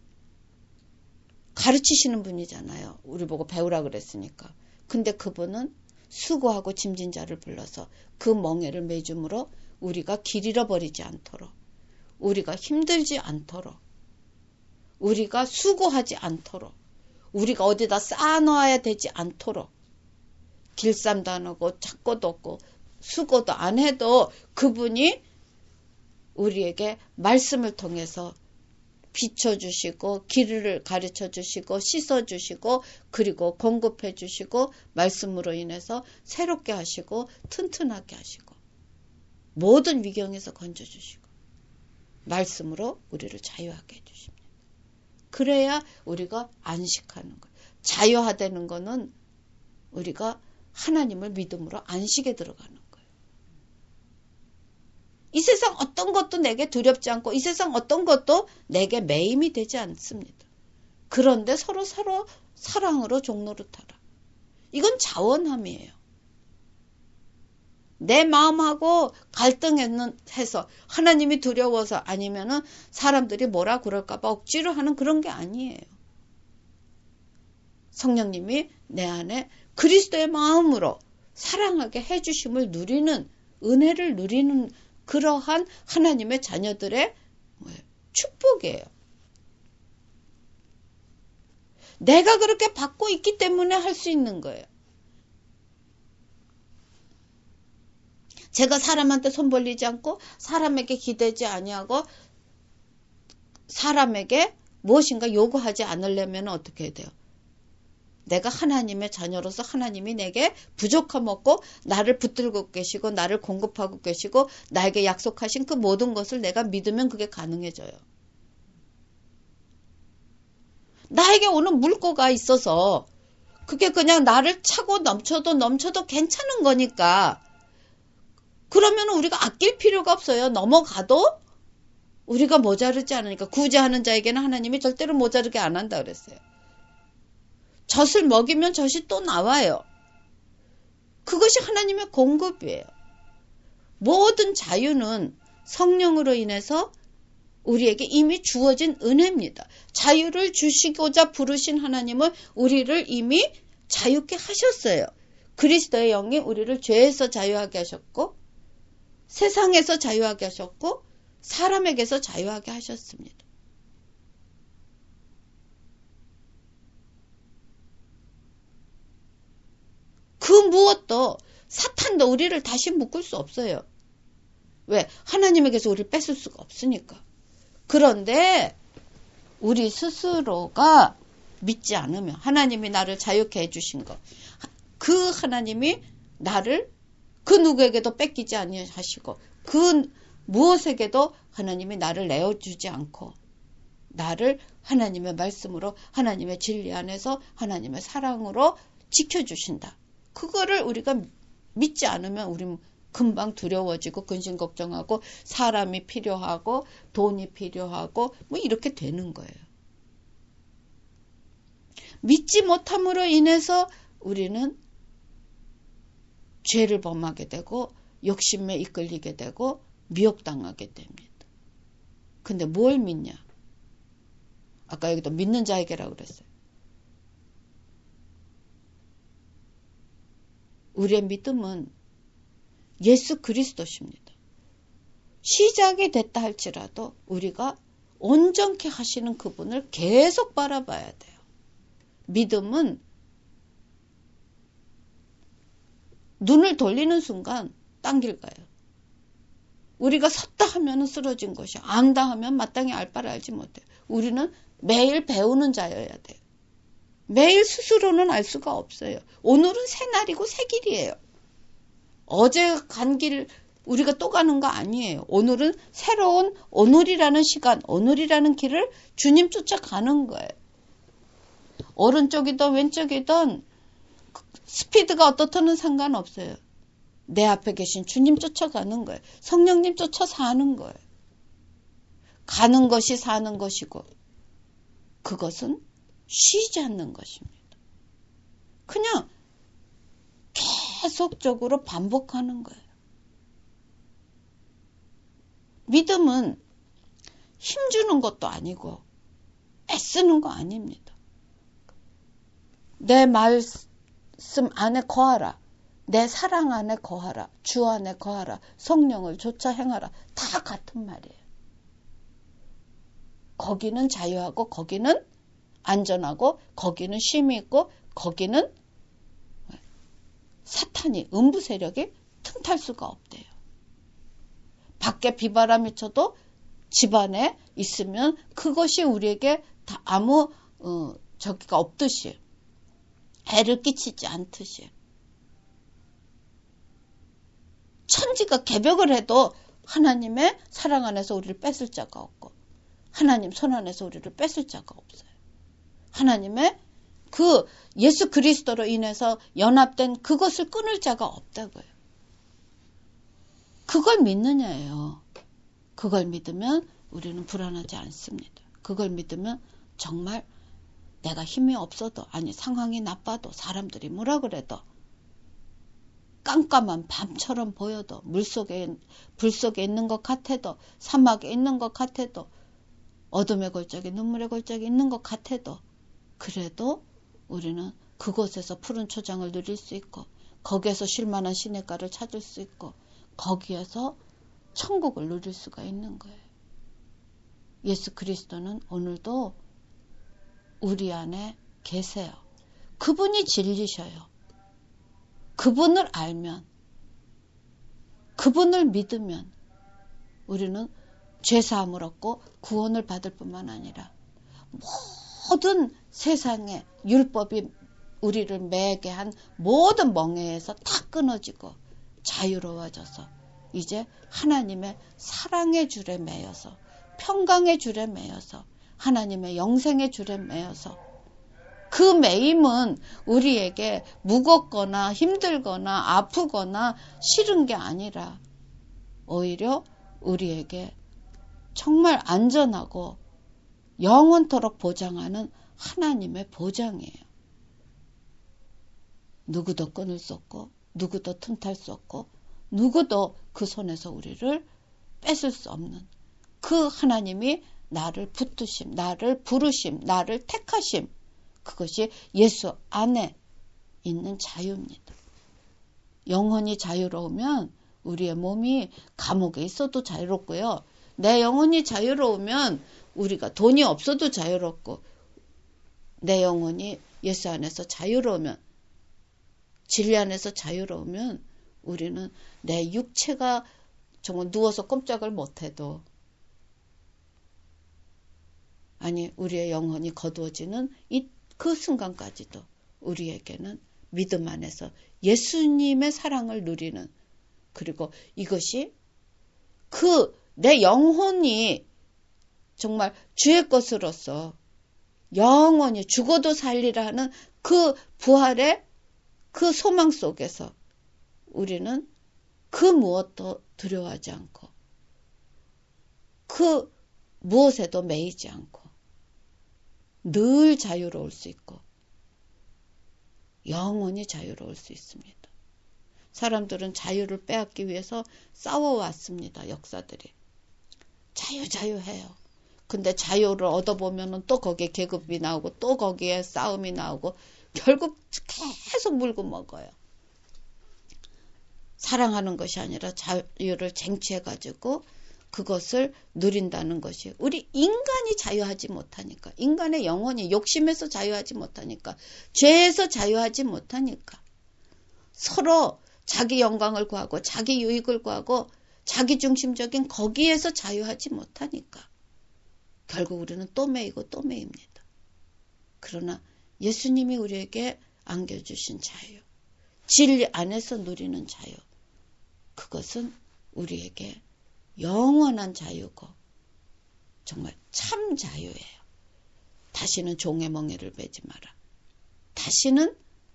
가르치시는 분이잖아요. 우리 보고 배우라 그랬으니까. 근데 그분은 수고하고 짐진 자를 불러서 그 멍에를 매줌으로 우리가 길 잃어버리지 않도록 우리가 힘들지 않도록 우리가 수고하지 않도록 우리가 어디다 쌓아놓아야 되지 않도록 길쌈도 안 하고 찾고도 없고 수고도 안 해도 그분이 우리에게 말씀을 통해서 비춰주시고 길을 가르쳐주시고 씻어주시고 그리고 공급해주시고 말씀으로 인해서 새롭게 하시고 튼튼하게 하시고 모든 위경에서 건져주시고 말씀으로 우리를 자유하게 해주십니다. 그래야 우리가 안식하는 거예요. 자유하다는 거는 우리가 하나님을 믿음으로 안식에 들어가는 거예요. 이 세상 어떤 것도 내게 두렵지 않고 이 세상 어떤 것도 내게 매임이 되지 않습니다. 그런데 서로 사랑으로 종노릇하라. 이건 자원함이에요. 내 마음하고 갈등해서 하나님이 두려워서 아니면은 사람들이 뭐라 그럴까 봐 억지로 하는 그런 게 아니에요. 성령님이 내 안에 그리스도의 마음으로 사랑하게 해주심을 누리는 은혜를 누리는 그러한 하나님의 자녀들의 축복이에요. 내가 그렇게 받고 있기 때문에 할 수 있는 거예요. 제가 사람한테 손 벌리지 않고 사람에게 기대지 아니하고 사람에게 무엇인가 요구하지 않으려면 어떻게 해야 돼요? 내가 하나님의 자녀로서 하나님이 내게 부족함 없고 나를 붙들고 계시고 나를 공급하고 계시고 나에게 약속하신 그 모든 것을 내가 믿으면 그게 가능해져요. 나에게 오는 물고가 있어서 그게 그냥 나를 차고 넘쳐도 괜찮은 거니까 그러면 우리가 아낄 필요가 없어요. 넘어가도 우리가 모자르지 않으니까 구제하는 자에게는 하나님이 절대로 모자르게 안 한다 그랬어요. 젖을 먹이면 젖이 또 나와요. 그것이 하나님의 공급이에요. 모든 자유는 성령으로 인해서 우리에게 이미 주어진 은혜입니다. 자유를 주시고자 부르신 하나님은 우리를 이미 자유케 하셨어요. 그리스도의 영이 우리를 죄에서 자유하게 하셨고 세상에서 자유하게 하셨고 사람에게서 자유하게 하셨습니다. 그 무엇도 사탄도 우리를 다시 묶을 수 없어요. 왜? 하나님에게서 우리를 뺏을 수가 없으니까. 그런데 우리 스스로가 믿지 않으면 하나님이 나를 자유케 해주신 것, 그 하나님이 나를 그 누구에게도 뺏기지 아니하시고 그 무엇에게도 하나님이 나를 내어주지 않고 나를 하나님의 말씀으로 하나님의 진리 안에서 하나님의 사랑으로 지켜주신다. 그거를 우리가 믿지 않으면 우리는 금방 두려워지고 근심 걱정하고 사람이 필요하고 돈이 필요하고 뭐 이렇게 되는 거예요. 믿지 못함으로 인해서 우리는 죄를 범하게 되고 욕심에 이끌리게 되고 미혹당하게 됩니다. 근데 뭘 믿냐? 아까 여기도 믿는 자에게라고 그랬어요. 우리의 믿음은 예수 그리스도십니다. 시작이 됐다 할지라도 우리가 온전케 하시는 그분을 계속 바라봐야 돼요. 믿음은 눈을 돌리는 순간 딴 길 가요. 우리가 섰다 하면 쓰러진 것이 안다 하면 마땅히 알 바를 알지 못해요. 우리는 매일 배우는 자여야 돼요. 매일 스스로는 알 수가 없어요. 오늘은 새 날이고 새 길이에요. 어제 간 길 우리가 또 가는 거 아니에요. 오늘은 새로운 오늘이라는 시간, 오늘이라는 길을 주님 쫓아가는 거예요. 오른쪽이든 왼쪽이든 스피드가 어떻든 상관없어요. 내 앞에 계신 주님 쫓아가는 거예요. 성령님 쫓아 사는 거예요. 가는 것이 사는 것이고 그것은 쉬지 않는 것입니다. 그냥 계속적으로 반복하는 거예요. 믿음은 힘주는 것도 아니고 애쓰는 거 아닙니다. 내 말씀 안에 거하라. 내 사랑 안에 거하라. 주 안에 거하라. 성령을 쫓아 행하라. 다 같은 말이에요. 거기는 자유하고 거기는 안전하고 거기는 쉼이 있고 거기는 사탄이 음부 세력이 틈탈 수가 없대요. 밖에 비바람이 쳐도 집안에 있으면 그것이 우리에게 다 아무 저기가 없듯이 해를 끼치지 않듯이 천지가 개벽을 해도 하나님의 사랑 안에서 우리를 뺏을 자가 없고 하나님 손 안에서 우리를 뺏을 자가 없어요. 하나님의 그 예수 그리스도로 인해서 연합된 그것을 끊을 자가 없다고요. 그걸 믿느냐예요. 그걸 믿으면 우리는 불안하지 않습니다. 그걸 믿으면 정말 내가 힘이 없어도 아니 상황이 나빠도 사람들이 뭐라 그래도 깜깜한 밤처럼 보여도 불 속에 있는 것 같아도 사막에 있는 것 같아도 어둠의 골짜기 눈물의 골짜기 있는 것 같아도 그래도 우리는 그곳에서 푸른 초장을 누릴 수 있고 거기에서 쉴만한 시냇가를 찾을 수 있고 거기에서 천국을 누릴 수가 있는 거예요. 예수 그리스도는 오늘도 우리 안에 계세요. 그분이 진리셔요. 그분을 알면 그분을 믿으면 우리는 죄사함을 얻고 구원을 받을 뿐만 아니라 모든 세상의 율법이 우리를 매게 한 모든 멍에에서 다 끊어지고 자유로워져서 이제 하나님의 사랑의 줄에 매여서 평강의 줄에 매여서 하나님의 영생의 줄에 매여서 그 매임은 우리에게 무겁거나 힘들거나 아프거나 싫은 게 아니라 오히려 우리에게 정말 안전하고 영원토록 보장하는 하나님의 보장이에요. 누구도 끊을 수 없고 누구도 틈탈 수 없고 누구도 그 손에서 우리를 뺏을 수 없는 그 하나님이 나를 붙드심, 나를 부르심, 나를 택하심, 그것이 예수 안에 있는 자유입니다. 영혼이 자유로우면 우리의 몸이 감옥에 있어도 자유롭고요. 내 영혼이 자유로우면 우리가 돈이 없어도 자유롭고, 내 영혼이 예수 안에서 자유로우면, 진리 안에서 자유로우면 우리는 내 육체가 정말 누워서 꼼짝을 못해도, 아니 우리의 영혼이 거두어지는 그 순간까지도 우리에게는 믿음 안에서 예수님의 사랑을 누리는, 그리고 이것이 내 영혼이 정말 주의 것으로서 영원히 죽어도 살리라 하는 그 부활의 그 소망 속에서 우리는 그 무엇도 두려워하지 않고 그 무엇에도 매이지 않고 늘 자유로울 수 있고 영원히 자유로울 수 있습니다. 사람들은 자유를 빼앗기 위해서 싸워왔습니다. 역사들이. 자유해요. 근데 자유를 얻어보면 또 거기에 계급이 나오고 또 거기에 싸움이 나오고 결국 계속 물고 먹어요. 사랑하는 것이 아니라 자유를 쟁취해가지고 그것을 누린다는 것이, 우리 인간이 자유하지 못하니까, 인간의 영혼이 욕심에서 자유하지 못하니까, 죄에서 자유하지 못하니까, 서로 자기 영광을 구하고 자기 유익을 구하고 자기 중심적인 거기에서 자유하지 못하니까 결국 우리는 또 매이고 또 매입니다. 그러나 예수님이 우리에게 안겨주신 자유, 진리 안에서 누리는 자유, 그것은 우리에게 영원한 자유고 정말 참 자유예요. 다시는 종의 멍에를 매지 마라. 다시는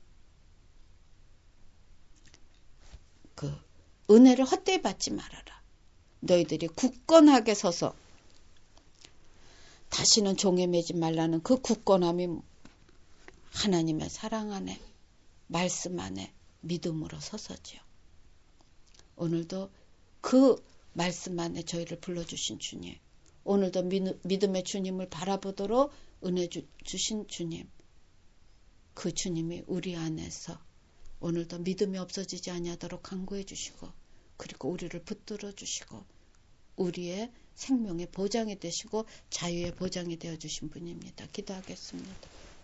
그 은혜를 헛되이 받지 말아라. 너희들이 굳건하게 서서, 다시는 종에 매지 말라는 그 굳건함이 하나님의 사랑 안에, 말씀 안에 믿음으로 서서지요. 오늘도 그 말씀 안에 저희를 불러주신 주님, 오늘도 믿음의 주님을 바라보도록 은혜 주신 주님, 그 주님이 우리 안에서 오늘도 믿음이 없어지지 아니하도록 간구해 주시고, 그리고 우리를 붙들어 주시고 우리의 생명의 보장이 되시고 자유의 보장이 되어 주신 분입니다. 기도하겠습니다.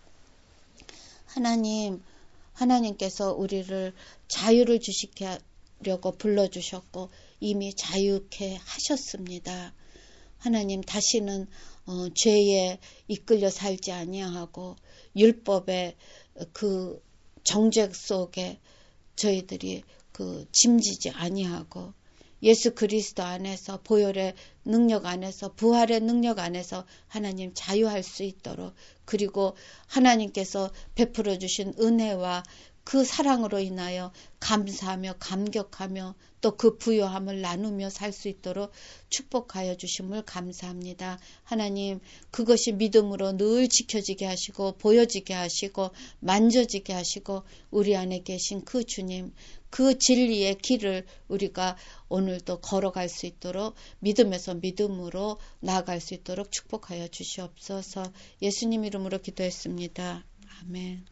하나님께서 우리를 자유를 주시게 하려고 불러주셨고 이미 자유케 하셨습니다. 하나님, 다시는 죄에 이끌려 살지 아니하고 율법의 그 정죄 속에 저희들이 짐지지 아니하고 예수 그리스도 안에서, 보혈의 능력 안에서, 부활의 능력 안에서 하나님 자유할 수 있도록, 그리고 하나님께서 베풀어 주신 은혜와 그 사랑으로 인하여 감사하며 감격하며 또 그 부요함을 나누며 살 수 있도록 축복하여 주심을 감사합니다. 하나님, 그것이 믿음으로 늘 지켜지게 하시고 보여지게 하시고 만져지게 하시고 우리 안에 계신 그 주님, 그 진리의 길을 우리가 오늘도 걸어갈 수 있도록 믿음에서 믿음으로 나아갈 수 있도록 축복하여 주시옵소서. 예수님 이름으로 기도했습니다. 아멘.